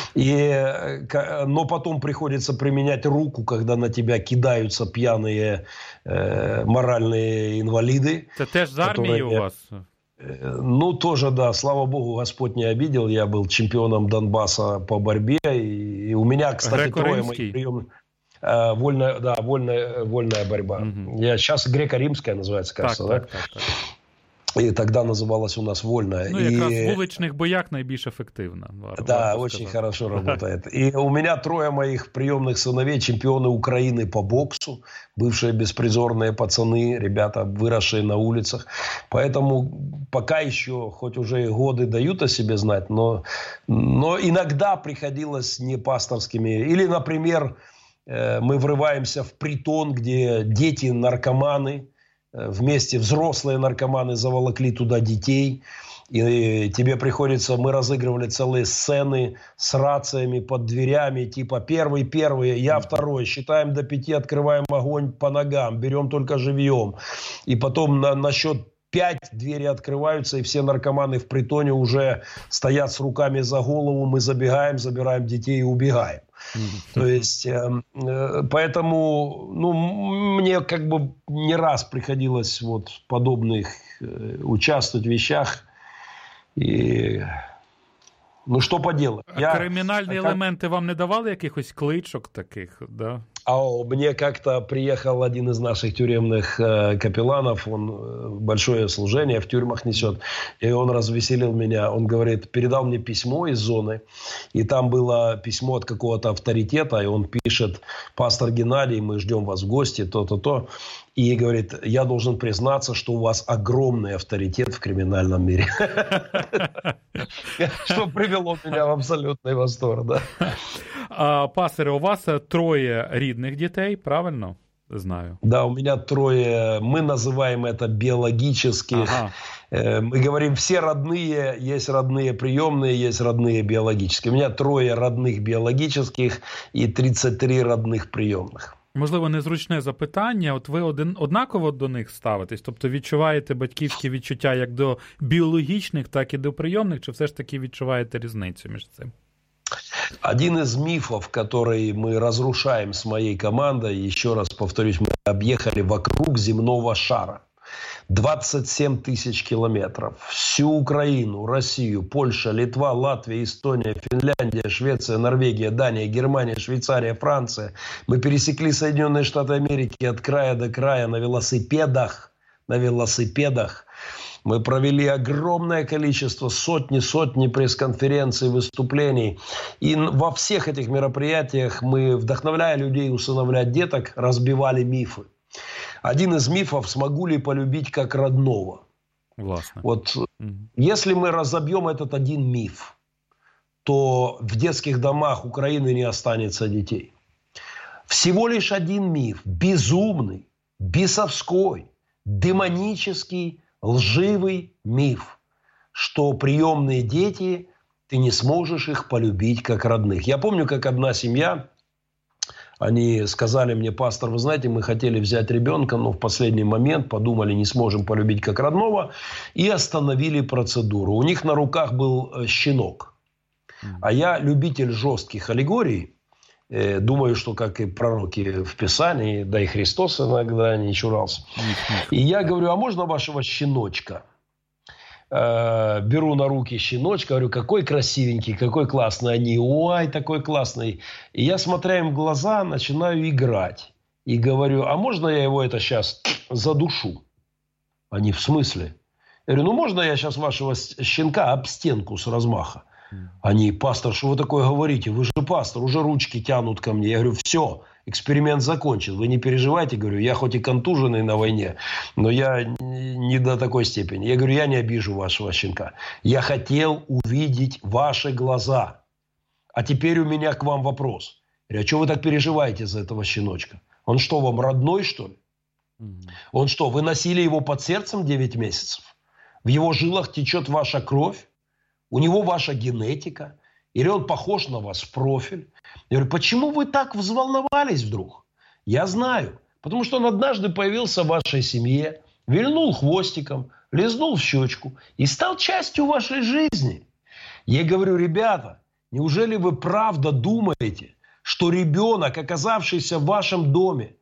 Speaker 2: И, но потом приходится применять руку, когда на тебя кидаются пьяные э, моральные инвалиды.
Speaker 1: Это теж з армії у вас?
Speaker 2: Ну, тоже, да, слава богу, Господь не обидел. Я был чемпионом Донбасса по борьбе. И у меня, кстати, трое моих приемных... Э, вольная, да, вольная, вольная борьба. Угу. Я, сейчас греко-римская называется, кажется, так, да? Так, так, так. И тогда называлась у нас вольная.
Speaker 1: Ну,
Speaker 2: и...
Speaker 1: якраз в вуличных боях наибольш эффективно.
Speaker 2: Да, очень сказать. Хорошо работает. И у меня трое моих приемных сыновей, чемпионы Украины по боксу, бывшие беспризорные пацаны, ребята, выросшие на улицах. Поэтому пока еще, хоть уже и годы дают о себе знать, но, но иногда приходилось не пасторскими. Или, например, мы врываемся в притон, где дети наркоманы, вместе взрослые наркоманы заволокли туда детей. И тебе приходится... Мы разыгрывали целые сцены с рациями под дверями. Типа первый, первый, я второй. Считаем до пяти, открываем огонь по ногам. Берем только живьем. И потом на, на счет пять двери открываются. И все наркоманы в притоне уже стоят с руками за голову. Мы забегаем, забираем детей и убегаем. То есть, э, э, поэтому, ну, мне как бы не раз приходилось вот в подобных э, участвовать в вещах. И Ну, що поделать?
Speaker 1: А я... кримінальні как... елементи вам не давали якихось кличок таких, да?
Speaker 2: А мне как-то приехал один из наших тюремных э, капелланов, он э, большое служение в тюрьмах несет, и он развеселил меня. Он говорит, передал мне письмо из зоны, и там было письмо от какого-то авторитета, и он пишет: пастор Геннадий, мы ждем вас в гости, то-то-то. И говорит, я должен признаться, что у вас огромный авторитет в криминальном мире. Что привело меня в абсолютный восторг, да.
Speaker 1: Пастор, у вас троє рідних дітей, правильно? Знаю.
Speaker 2: Да, у меня трое, мы называем это биологических. Ага. Мы говорим, все родные, есть родные приемные, есть родные биологические. У меня трое родных биологических и тридцать три родных приемных.
Speaker 1: Можливо, незручне запитання. От ви один, однаково до них ставитесь? Тобто відчуваєте батьківські відчуття як до біологічних, так і до прийомних? Чи все ж таки відчуваєте різницю між цим?
Speaker 2: Один из мифов, который мы разрушаем с моей командой, еще раз повторюсь, мы объехали вокруг земного шара. двадцать семь тысяч километров. Всю Украину, Россию, Польша, Литва, Латвия, Эстония, Финляндия, Швеция, Норвегия, Дания, Германия, Швейцария, Франция. Мы пересекли Соединенные Штаты Америки от края до края на велосипедах. На велосипедах. Мы провели огромное количество, сотни-сотни пресс-конференций, выступлений. И во всех этих мероприятиях мы, вдохновляя людей усыновлять деток, разбивали мифы. Один из мифов: смогу ли полюбить как родного?
Speaker 1: Властно.
Speaker 2: Вот угу. Если мы разобьем этот один миф, то в детских домах Украины не останется детей. Всего лишь один миф, безумный, бесовской, демонический, лживый миф, что приемные дети, ты не сможешь их полюбить как родных. Я помню, как одна семья, они сказали мне: пастор, вы знаете, мы хотели взять ребенка, но в последний момент подумали, не сможем полюбить как родного, и остановили процедуру. У них на руках был щенок. А я любитель жестких аллегорий. Думаю, что, как и пророки в Писании, да и Христос иногда не чурался. И я говорю: а можно вашего щеночка? Беру на руки щеночка, говорю: какой красивенький, какой классный. Они: ой, такой классный. И я, смотря им в глаза, начинаю играть. И говорю: а можно я его это сейчас задушу? Они: в смысле? Я говорю: ну можно я сейчас вашего щенка об стенку с размаха? Они: пастор, что вы такое говорите? Вы же пастор, уже ручки тянут ко мне. Я говорю: все, эксперимент закончен. Вы не переживайте, говорю, я хоть и контуженный на войне, но я не до такой степени. Я говорю: я не обижу вашего щенка. Я хотел увидеть ваши глаза. А теперь у меня к вам вопрос. Я говорю: а что вы так переживаете за этого щеночка? Он что, вам родной, что ли? Mm-hmm. Он что, вы носили его под сердцем девять месяцев? В его жилах течет ваша кровь? У него ваша генетика? Или он похож на вас в профиль? Я говорю: почему вы так взволновались вдруг? Я знаю. Потому что он однажды появился в вашей семье, вильнул хвостиком, лизнул в щечку и стал частью вашей жизни. Я говорю: ребята, неужели вы правда думаете, что ребенок, оказавшийся в вашем доме,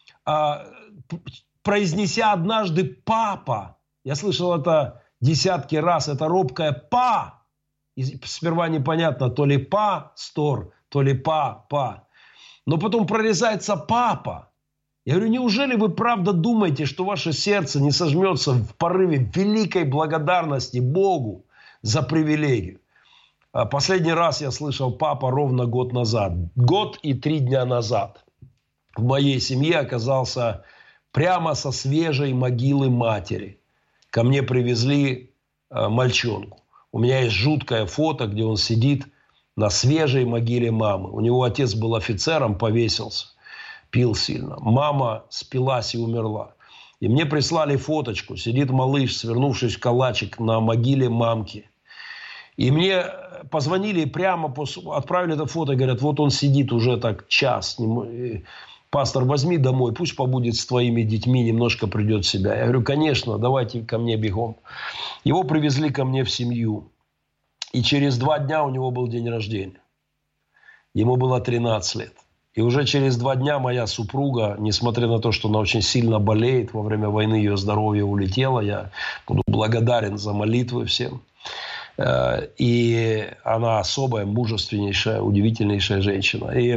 Speaker 2: произнеся однажды «папа», я слышал это десятки раз, это робкое «па», и сперва непонятно, то ли «пастор», то ли «папа», но потом прорезается «папа». Я говорю: неужели вы правда думаете, что ваше сердце не сожмется в порыве великой благодарности Богу за привилегию? Последний раз я слышал «папа» ровно год назад. Год и три дня назад в моей семье оказался прямо со свежей могилы матери. Ко мне привезли э, мальчонку. У меня есть жуткое фото, где он сидит на свежей могиле мамы. У него отец был офицером, повесился, пил сильно. Мама спилась и умерла. И мне прислали фоточку. Сидит малыш, свернувшись в калачик на могиле мамки. И мне позвонили прямо, после, отправили это фото, говорят: вот он сидит уже так час. Пастор, возьми домой, пусть побудет с твоими детьми, немножко придет в себя. Я говорю: конечно, давайте ко мне бегом. Его привезли ко мне в семью. И через два дня у него был день рождения. Ему было тринадцать лет. И уже через два дня моя супруга, несмотря на то, что она очень сильно болеет, во время войны ее здоровье улетело, я буду благодарен за молитвы всем. И она особая, мужественнейшая, удивительнейшая женщина. И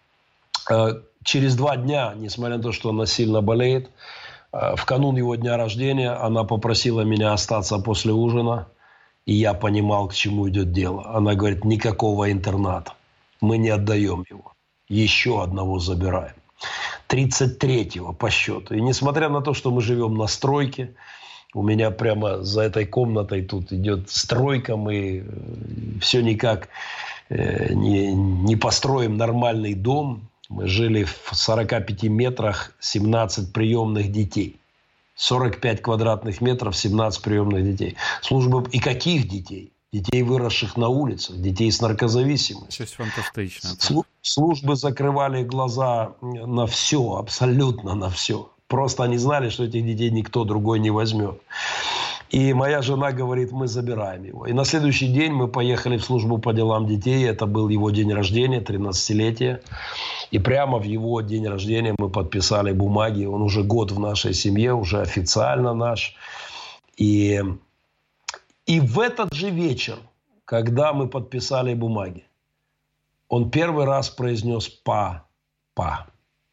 Speaker 2: через два дня, несмотря на то, что она сильно болеет, в канун его дня рождения она попросила меня остаться после ужина. И я понимал, к чему идет дело. Она говорит, никакого интерната. Мы не отдаем его. Еще одного забираем. тридцать третьего по счету. И несмотря на то, что мы живем на стройке, у меня прямо за этой комнатой тут идет стройка, мы все никак не, не построим нормальный дом. Мы жили в сорока пяти метрах, семнадцать приемных детей. сорок пять квадратных метров, семнадцать приемных детей. Служба... И каких детей? Детей, выросших на улицах, детей с наркозависимостью.
Speaker 1: Щось фантастичне.
Speaker 2: Слу... Службы закрывали глаза на все, абсолютно на все. Просто они знали, что этих детей никто другой не возьмет. И моя жена говорит, мы забираем его. И на следующий день мы поехали в службу по делам детей. Это был его день рождения, тринадцатилетие. И прямо в его день рождения мы подписали бумаги. Он уже год в нашей семье, уже официально наш. И, и в этот же вечер, когда мы подписали бумаги, он первый раз произнес «па-па».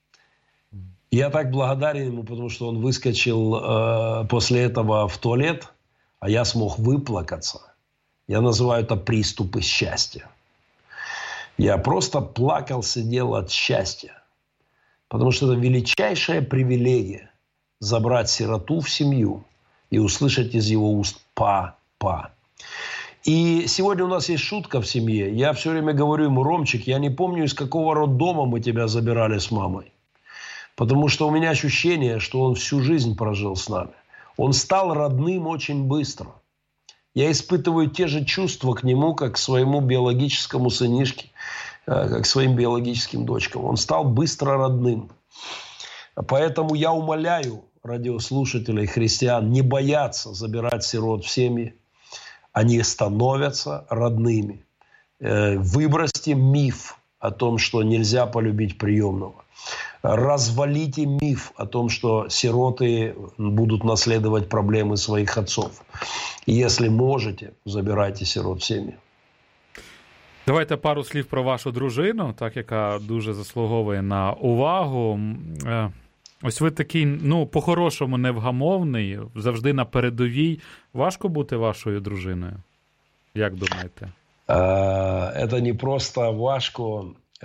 Speaker 2: Я так благодарен ему, потому что он выскочил э, после этого в туалет, а я смог выплакаться. Я называю это приступы счастья. Я просто плакал, сидел от счастья. Потому что это величайшая привилегия забрать сироту в семью и услышать из его уст «па-па». И сегодня у нас есть шутка в семье. Я все время говорю ему, Ромчик, я не помню, из какого роддома мы тебя забирали с мамой. Потому что у меня ощущение, что он всю жизнь прожил с нами. Он стал родным очень быстро. Я испытываю те же чувства к нему, как к своему биологическому сынишке, как к своим биологическим дочкам. Он стал быстро родным. Поэтому я умоляю радиослушателей, христиан, не бояться забирать сирот в семьи. Они становятся родными. Выбросьте миф о том, что нельзя полюбить приемного. Развалите миф о том, что сироты будут наследовать проблемы своих отцов. І якщо можете, забирайте сирот в сім'ї.
Speaker 1: Давайте пару слів про вашу дружину, так, яка дуже заслуговує на увагу. Ось ви такий, ну, по-хорошому невгамовний, завжди на передовій. Важко бути вашою дружиною? Як думаєте?
Speaker 2: Это не просто важко.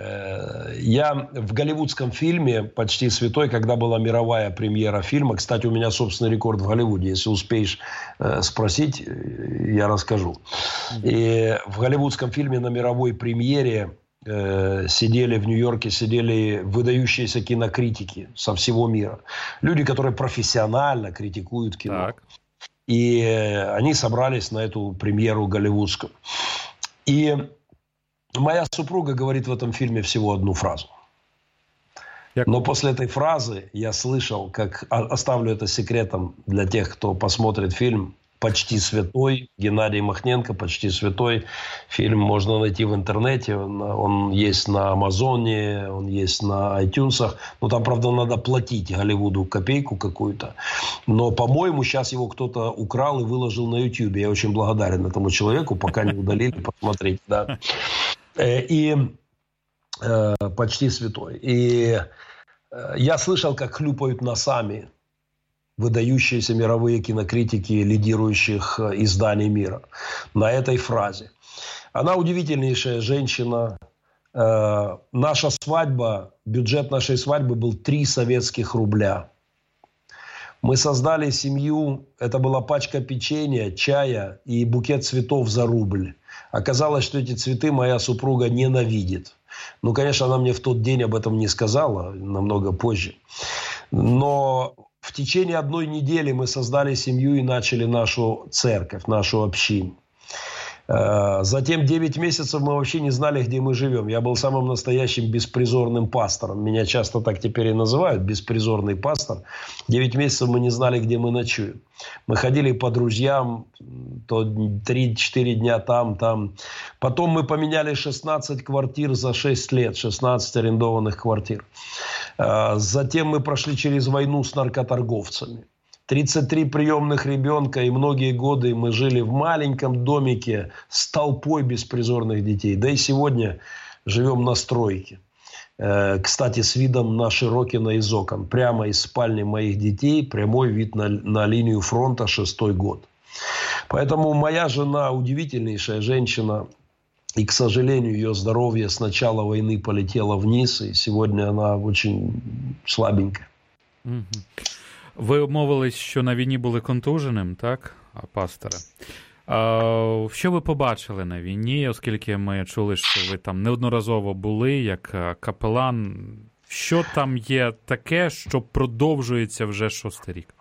Speaker 2: Я в голливудском фильме «Почти святой», когда была мировая премьера фильма, кстати, у меня собственный рекорд в Голливуде, если успеешь спросить, я расскажу. И в голливудском фильме на мировой премьере сидели в Нью-Йорке, сидели выдающиеся кинокритики со всего мира. Люди, которые профессионально критикуют кино. Так. И они собрались на эту премьеру голливудскую. И моя супруга говорит в этом фильме всего одну фразу. Но после этой фразы я слышал, как, оставлю это секретом для тех, кто посмотрит фильм «Почти святой», Геннадий Махненко, «Почти святой». Фильм можно найти в интернете, он, он есть на Амазоне, он есть на iTunes. Ну, там, правда, надо платить Голливуду копейку какую-то. Но, по-моему, сейчас его кто-то украл и выложил на YouTube. Я очень благодарен этому человеку, пока не удалили, посмотреть, да. И э, «Почти святой». И э, я слышал, как хлюпают носами выдающиеся мировые кинокритики лидирующих изданий мира на этой фразе. Она удивительнейшая женщина. Э, наша свадьба, бюджет нашей свадьбы был три советских рубля. Мы создали семью, это была пачка печенья, чая и букет цветов за рубль. Оказалось, что эти цветы моя супруга ненавидит. Ну, конечно, она мне в тот день об этом не сказала, намного позже. Но в течение одной недели мы создали семью и начали нашу церковь, нашу общину. Затем девять месяцев мы вообще не знали, где мы живем. Я был самым настоящим беспризорным пастором. Меня часто так теперь и называют, беспризорный пастор. девять месяцев мы не знали, где мы ночуем. Мы ходили по друзьям, то три-четыре дня там, там. Потом мы поменяли шестнадцать квартир за шесть лет, шестнадцать арендованных квартир. Затем мы прошли через войну с наркоторговцами. тридцать три приемных ребенка, и многие годы мы жили в маленьком домике с толпой беспризорных детей. Да и сегодня живем на стройке. Кстати, с видом на Широкино из окон. Прямо из спальни моих детей прямой вид на, на линию фронта, шестой год. Поэтому моя жена удивительнейшая женщина. И, к сожалению, ее здоровье с начала войны полетело вниз. И сегодня она очень слабенькая.
Speaker 1: Ви мовились, що на війні були контуженим, так, пасторе? А, що ви побачили на війні, оскільки ми чули, що ви там неодноразово були як капелан? Що там є таке, що продовжується вже шостий рік?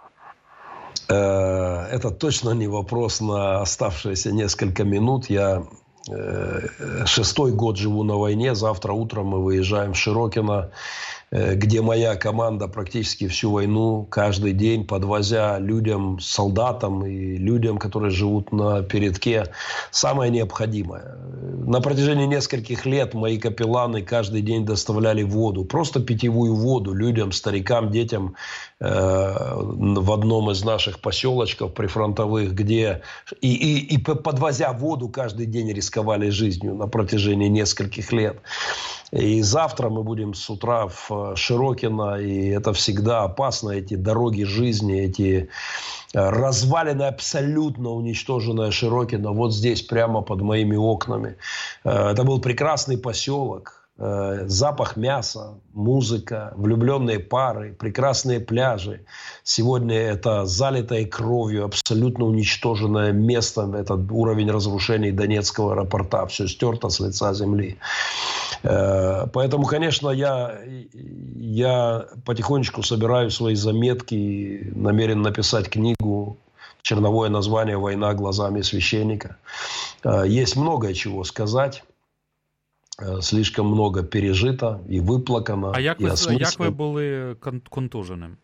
Speaker 2: Это точно не вопрос на оставшиеся несколько минут. Я шестой год живу на войне. Завтра утром мы выезжаем в Широкино, где моя команда практически всю войну, каждый день подвозя людям, солдатам и людям, которые живут на передке, самое необходимое. На протяжении нескольких лет мои капелланы каждый день доставляли воду, просто питьевую воду людям, старикам, детям э, в одном из наших поселочков прифронтовых, где и, и, и подвозя воду каждый день рисковали жизнью на протяжении нескольких лет. И завтра мы будем с утра в Широкино, и это всегда опасно, эти дороги жизни, эти развалины, абсолютно уничтоженное Широкино, вот здесь, прямо под моими окнами. Это был прекрасный поселок. Запах мяса, музыка, влюбленные пары, прекрасные пляжи. Сегодня это залитое кровью, абсолютно уничтоженное место. Это уровень разрушений Донецкого аэропорта. Все стерто с лица земли. Поэтому, конечно, я, я потихонечку собираю свои заметки и намерен написать книгу. Черновое название «Война глазами священника». Есть многое чего сказать. Слишком много пережито и выплакано.
Speaker 1: А як
Speaker 2: и
Speaker 1: ви,
Speaker 2: осмыслено.
Speaker 1: як ви були контуженим?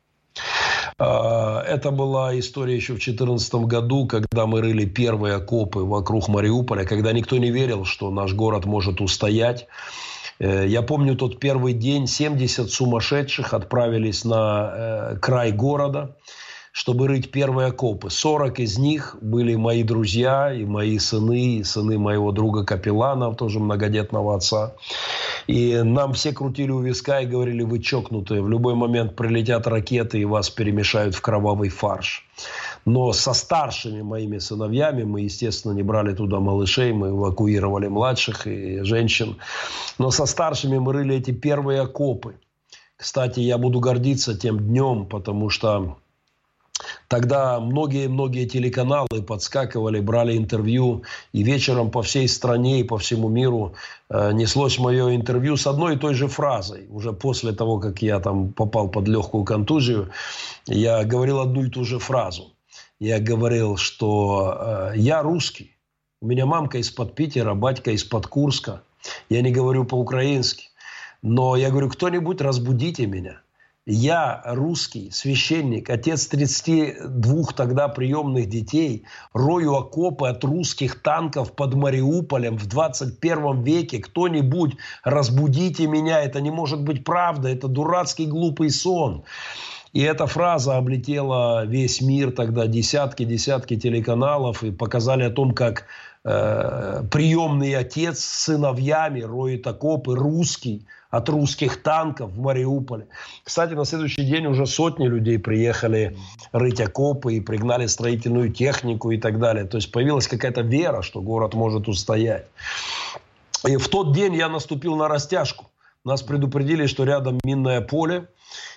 Speaker 2: Это была история еще в две тысячи четырнадцатом году, когда мы рыли первые окопы вокруг Мариуполя, когда никто не верил, что наш город может устоять. Я помню тот первый день, семьдесят сумасшедших отправились на край города, чтобы рыть первые окопы. сорок из них были мои друзья и мои сыны, и сыны моего друга-капеллана, тоже многодетного отца. И нам все крутили у виска и говорили: вы чокнутые, в любой момент прилетят ракеты и вас перемешают в кровавый фарш. Но со старшими моими сыновьями мы, естественно, не брали туда малышей, мы эвакуировали младших и женщин. Но со старшими мы рыли эти первые окопы. Кстати, я буду гордиться тем днем, потому что тогда многие-многие телеканалы подскакивали, брали интервью, и вечером по всей стране и по всему миру э, неслось мое интервью с одной и той же фразой. Уже после того, как я там попал под легкую контузию, я говорил одну и ту же фразу. Я говорил, что э, я русский, у меня мамка из-под Питера, батька из-под Курска, я не говорю по-украински, но я говорю: кто-нибудь разбудите меня. Я русский священник, отец тридцати двух тогда приемных детей, рою окопы от русских танков под Мариуполем в двадцать первом веке. Кто-нибудь разбудите меня, это не может быть правда, это дурацкий глупый сон. И эта фраза облетела весь мир тогда, десятки-десятки телеканалов, и показали о том, как э, приемный отец с сыновьями роет окопы, русский, от русских танков в Мариуполе. Кстати, на следующий день уже сотни людей приехали рыть окопы и пригнали строительную технику и так далее. То есть появилась какая-то вера, что город может устоять. И в тот день я наступил на растяжку. Нас предупредили, что рядом минное поле.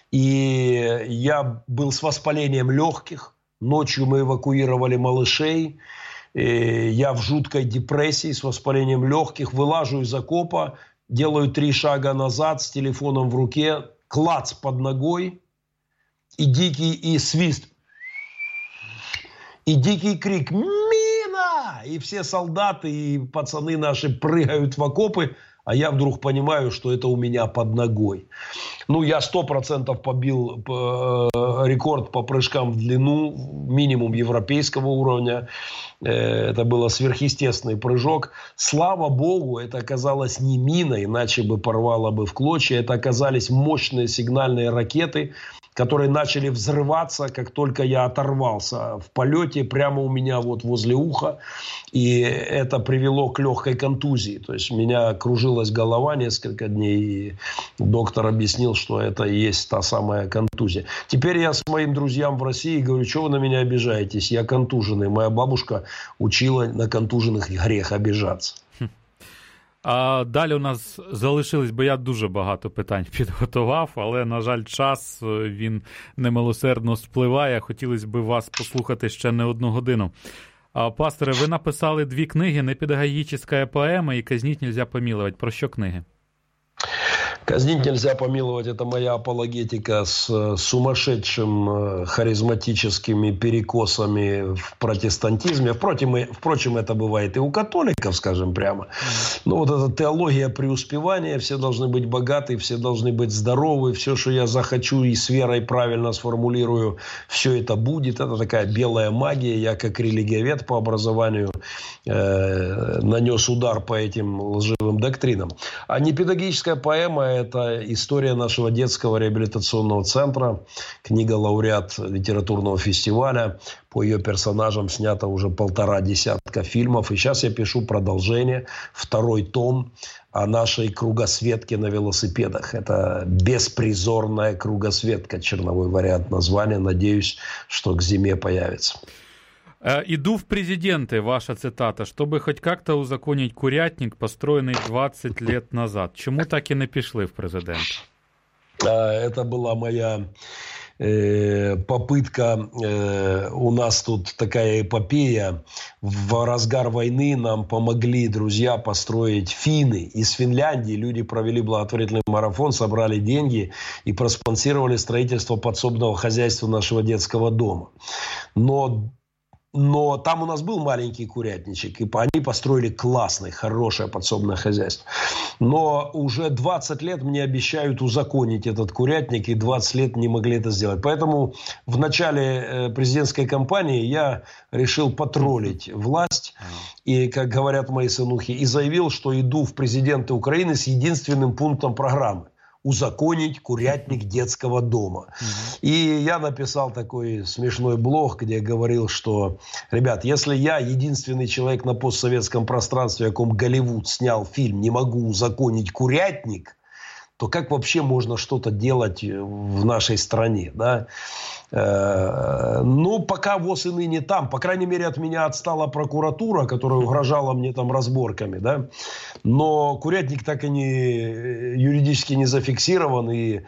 Speaker 2: И я был с воспалением легких. Ночью мы эвакуировали малышей. И я в жуткой депрессии с воспалением легких. Вылажу из окопа. Делаю три шага назад с телефоном в руке. Клац под ногой. И дикий и свист. И дикий крик: «Мина!» И все солдаты и пацаны наши прыгают в окопы. А я вдруг понимаю, что это у меня под ногой. Ну, я сто процентов побил рекорд по прыжкам в длину, минимум европейского уровня. Это был сверхъестественный прыжок. Слава богу, это оказалось не мина, иначе бы порвало бы в клочья. Это оказались мощные сигнальные ракеты, которые начали взрываться, как только я оторвался в полете, прямо у меня вот возле уха. И это привело к легкой контузии. То есть у меня кружилась голова несколько дней, и доктор объяснил, что это и есть та самая контузия. Теперь я с моим друзьям в России говорю, что вы на меня обижаетесь? Я контуженный. Моя бабушка учила на контужених грех обижатися.
Speaker 1: А далі у нас залишились, бо я дуже багато питань підготував, але, на жаль, час, він немилосердно спливає. Хотілося б вас послухати ще не одну годину. А, пасторе, ви написали дві книги «Непедагогическая поэма» и «Казнить нельзя помиловать». Про що книги?
Speaker 2: «Казнить нельзя помиловать» — это моя апологетика с сумасшедшим харизматическими перекосами в протестантизме. Впрочем, впрочем, это бывает и у католиков, скажем прямо. Но вот эта теология преуспевания, все должны быть богаты, все должны быть здоровы, все, что я захочу и с верой правильно сформулирую, все это будет. Это такая белая магия. Я, как религиовед по образованию, э, нанес удар по этим лживым доктринам. А непедагогическая поэма — это история нашего детского реабилитационного центра, книга-лауреат литературного фестиваля. По ее персонажам снято уже полтора десятка фильмов. И сейчас я пишу продолжение, второй том о нашей кругосветке на велосипедах. Это беспризорная кругосветка, черновой вариант названия. Надеюсь, что к зиме появится.
Speaker 1: «Иду в президенты», ваша цитата, «чтобы хоть как-то узаконить курятник, построенный двадцать лет назад». Чому так и не пішли в президент?
Speaker 2: Это была моя э, попытка. Э, у нас тут такая эпопея. В разгар войны нам помогли друзья построить финны. Из Финляндии люди провели благотворительный марафон, собрали деньги и проспонсировали строительство подсобного хозяйства нашего детского дома. Но Но там у нас был маленький курятничек, и они построили классное, хорошее подсобное хозяйство. Но уже двадцать лет мне обещают узаконить этот курятник, и двадцать лет не могли это сделать. Поэтому в начале президентской кампании я решил потроллить власть, и, как говорят мои сынухи, и заявил, что иду в президенты Украины с единственным пунктом программы: узаконить курятник детского дома. Mm-hmm. И я написал такой смешной блог, где говорил, что, ребят, если я, единственный человек на постсоветском пространстве, о ком Голливуд снял фильм, не могу узаконить курятник, то как вообще можно что-то делать в нашей стране, да? Э, ну, пока ВОС и ныне там. По крайней мере, от меня отстала прокуратура, которая угрожала мне там разборками, да? Но курятник так и не юридически не зафиксирован, и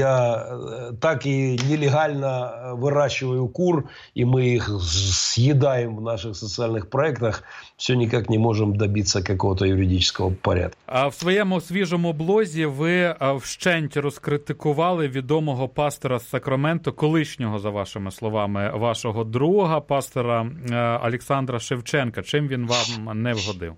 Speaker 2: я так и нелегально выращиваю кур, и мы их съедаем в наших социальных проектах. Все никак не можем добиться какого-то юридического порядка.
Speaker 1: А в своєму свіжому блозі ви вщент розкритикували відомого пастора з Сакраменто, колишнього, за вашими словами, вашого друга, пастора Олександра Шевченка. Чим він вам не вгодив?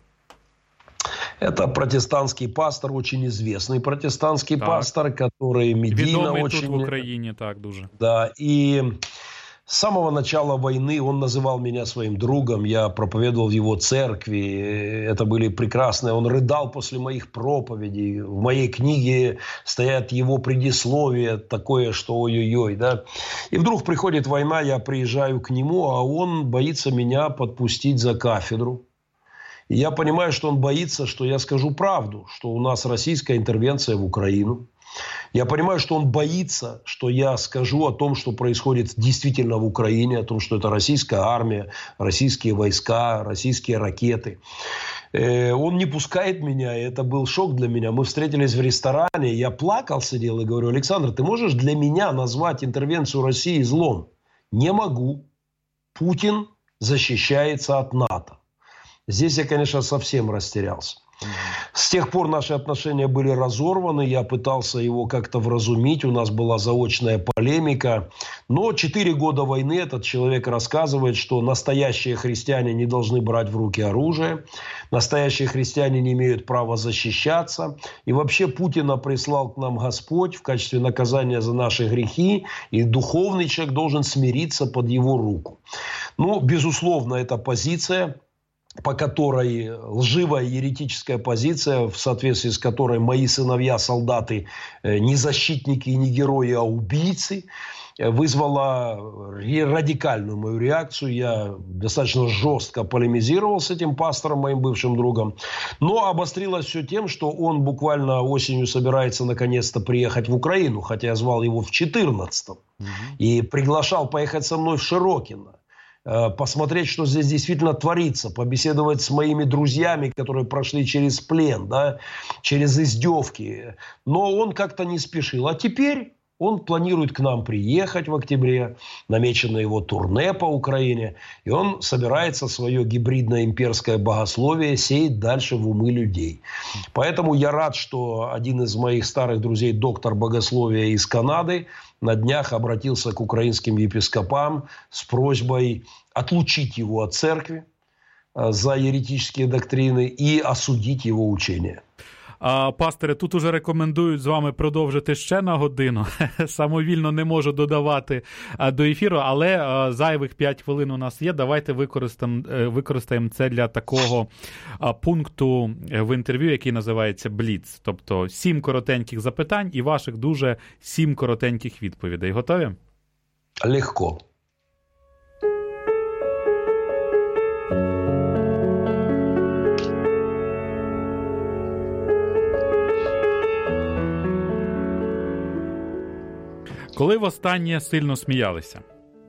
Speaker 2: Это протестантский пастор, очень известный протестантский
Speaker 1: так.
Speaker 2: пастор, который медийно
Speaker 1: Відомий
Speaker 2: очень...
Speaker 1: тут в Украине, так, дуже.
Speaker 2: Да, и с самого начала войны он называл меня своим другом, я проповедовал в его церкви, это были прекрасные, он рыдал после моих проповедей, в моей книге стоят его предисловия, такое, что ой-ой-ой, да. И вдруг приходит война, я приезжаю к нему, а он боится меня подпустить за кафедру. И я понимаю, что он боится, что я скажу правду, что у нас российская интервенция в Украину. Я понимаю, что он боится, что я скажу о том, что происходит действительно в Украине, о том, что это российская армия, российские войска, российские ракеты. Он не пускает меня, и это был шок для меня. Мы встретились в ресторане, я плакал, сидел и говорю: Александр, ты можешь для меня назвать интервенцию России злом? Не могу. Путин защищается от НАТО. Здесь я, конечно, совсем растерялся. С тех пор наши отношения были разорваны, я пытался его как-то вразумить, у нас была заочная полемика. Но четыре года войны этот человек рассказывает, что настоящие христиане не должны брать в руки оружие, настоящие христиане не имеют права защищаться. И вообще Путина прислал к нам Господь в качестве наказания за наши грехи, и духовный человек должен смириться под его руку. Ну, безусловно, эта позиция по которой лживая еретическая позиция, в соответствии с которой мои сыновья-солдаты не защитники и не герои, а убийцы, вызвала радикальную мою реакцию. Я достаточно жестко полемизировал с этим пастором, моим бывшим другом. Но обострилось все тем, что он буквально осенью собирается наконец-то приехать в Украину, хотя я звал его в четырнадцатом. Угу. И приглашал поехать со мной в Широкино. Посмотреть, что здесь действительно творится, побеседовать с моими друзьями, которые прошли через плен, да, через издевки. Но он как-то не спешил. А теперь он планирует к нам приехать в октябре, намечено его турне по Украине, и он собирается свое гибридное имперское богословие сеять дальше в умы людей. Поэтому я рад, что один из моих старых друзей, доктор богословия из Канады, на днях обратился к украинским епископам с просьбой отлучить его от церкви за еретические доктрины и осудить его учение.
Speaker 1: А, пасторе, тут уже рекомендують з вами продовжити ще на годину. Самовільно не можу додавати а, до ефіру, але а, зайвих п'ять хвилин у нас є. Давайте використаємо, використаємо це для такого а, пункту в інтерв'ю, який називається «Бліц». Тобто сім коротеньких запитань і ваших дуже сім коротеньких відповідей. Готові?
Speaker 2: Легко.
Speaker 1: Коли востаннє сильно сміялися?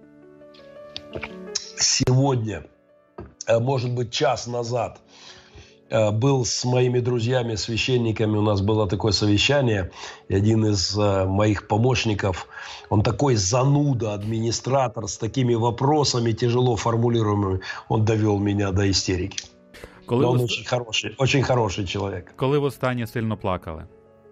Speaker 2: Сегодня, может быть, час назад, был с моими друзьями-священниками, у нас было такое совещание, и один из моих помощников, он такой зануда, администратор, с такими вопросами тяжело формулируемыми, он довел меня до истерики. Коли он вост... очень хороший, очень хороший человек.
Speaker 1: Коли востаннє сильно плакали?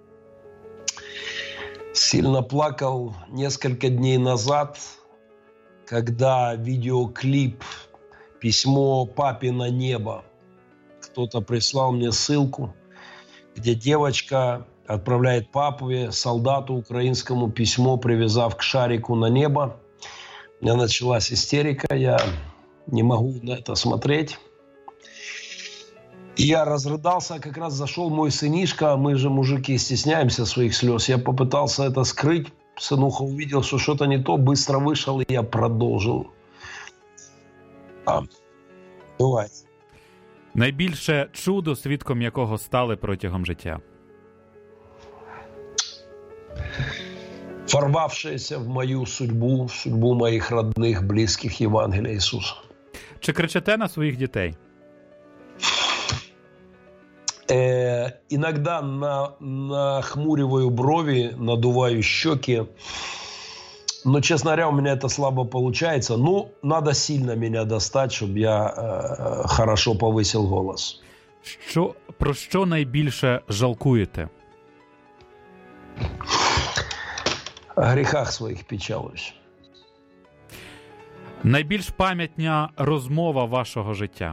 Speaker 2: Сильно плакал несколько дней назад, когда видеоклип «Письмо папе на небо». Кто-то прислал мне ссылку, где девочка отправляет папе, солдату украинскому, письмо, привязав к шарику на небо. У меня началась истерика, я не могу на это смотреть. Я разрыдался, как раз зашел мой сынишка, мы же, мужики, стесняемся своих слез. Я попытался это скрыть, сынуха увидел, что что-то не то, быстро вышел, и я продолжил. А, бывает.
Speaker 1: Найбільше чудо, свідком якого стали протягом життя?
Speaker 2: Ворвавшееся в мою судьбу, в судьбу моих родных, близких Євангелія Ісуса.
Speaker 1: Чи кричите на своїх дітей?
Speaker 2: Э, иногда на, нахмуриваю брови, надуваю щеки. Но, честно говоря, у меня это слабо получается. Ну, надо сильно меня достать, чтобы я э, хорошо повысил голос.
Speaker 1: Що, про що найбільше жалкуєте?
Speaker 2: О гріхах своїх печалуюсь.
Speaker 1: Найбільш пам'ятна розмова вашого життя?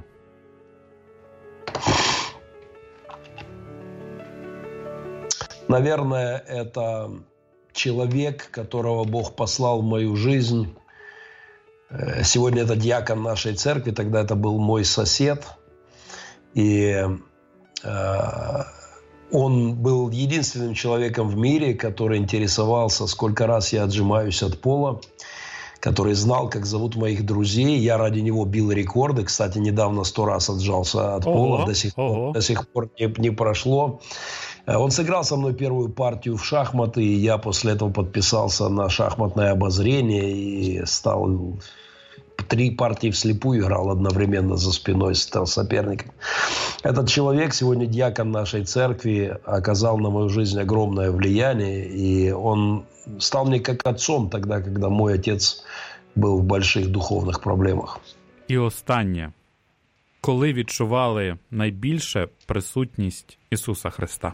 Speaker 2: Наверное, это человек, которого Бог послал в мою жизнь. Сегодня это диакон нашей церкви, тогда это был мой сосед. И э, он был единственным человеком в мире, который интересовался, сколько раз я отжимаюсь от пола, который знал, как зовут моих друзей. Я ради него бил рекорды. Кстати, недавно сто раз отжался от пола, ого, до сих, ого. до сих пор не, не прошло. Он сыграл со мной первую партию в шахматы, и я после этого подписался на шахматное обозрение и стал... Три партии вслепую играл одновременно за спиной соперника. Этот человек, сегодня диакон нашей церкви, оказал на мою жизнь огромное влияние, и он стал мне как отцом тогда, когда мой отец был в больших духовных проблемах.
Speaker 1: І останнє. Коли відчували найбільше присутність Ісуса Христа?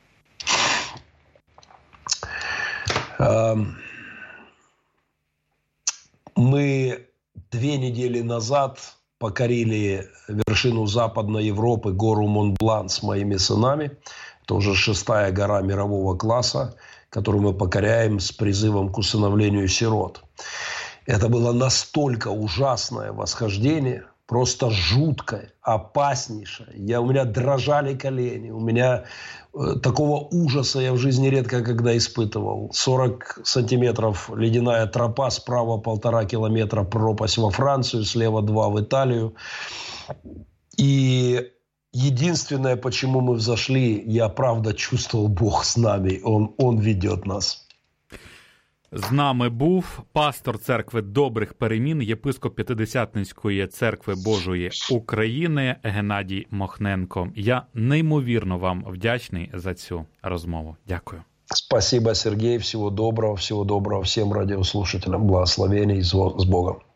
Speaker 2: Мы две недели назад покорили вершину Западной Европы, гору Монблан с моими сынами. Это уже шестая гора мирового класса, которую мы покоряем с призывом к усыновлению сирот. Это было настолько ужасное восхождение, просто жуткой, опаснейшей. Я, у меня дрожали колени, у меня э, такого ужаса я в жизни редко когда испытывал. сорок сантиметров ледяная тропа, справа полтора километра пропасть во Францию, слева два в Италию. И единственное, почему мы взошли, я правда чувствовал, Бог с нами, Он, он ведет нас.
Speaker 1: З нами був пастор церкви Добрих Перемін, єпископ П'ятидесятницької церкви Божої України Геннадій Мохненко. Я неймовірно вам вдячний за цю розмову. Дякую.
Speaker 2: Спасибо, Сергей. Всего доброго, всего доброго всем радиослушателям. Благословений с Богом.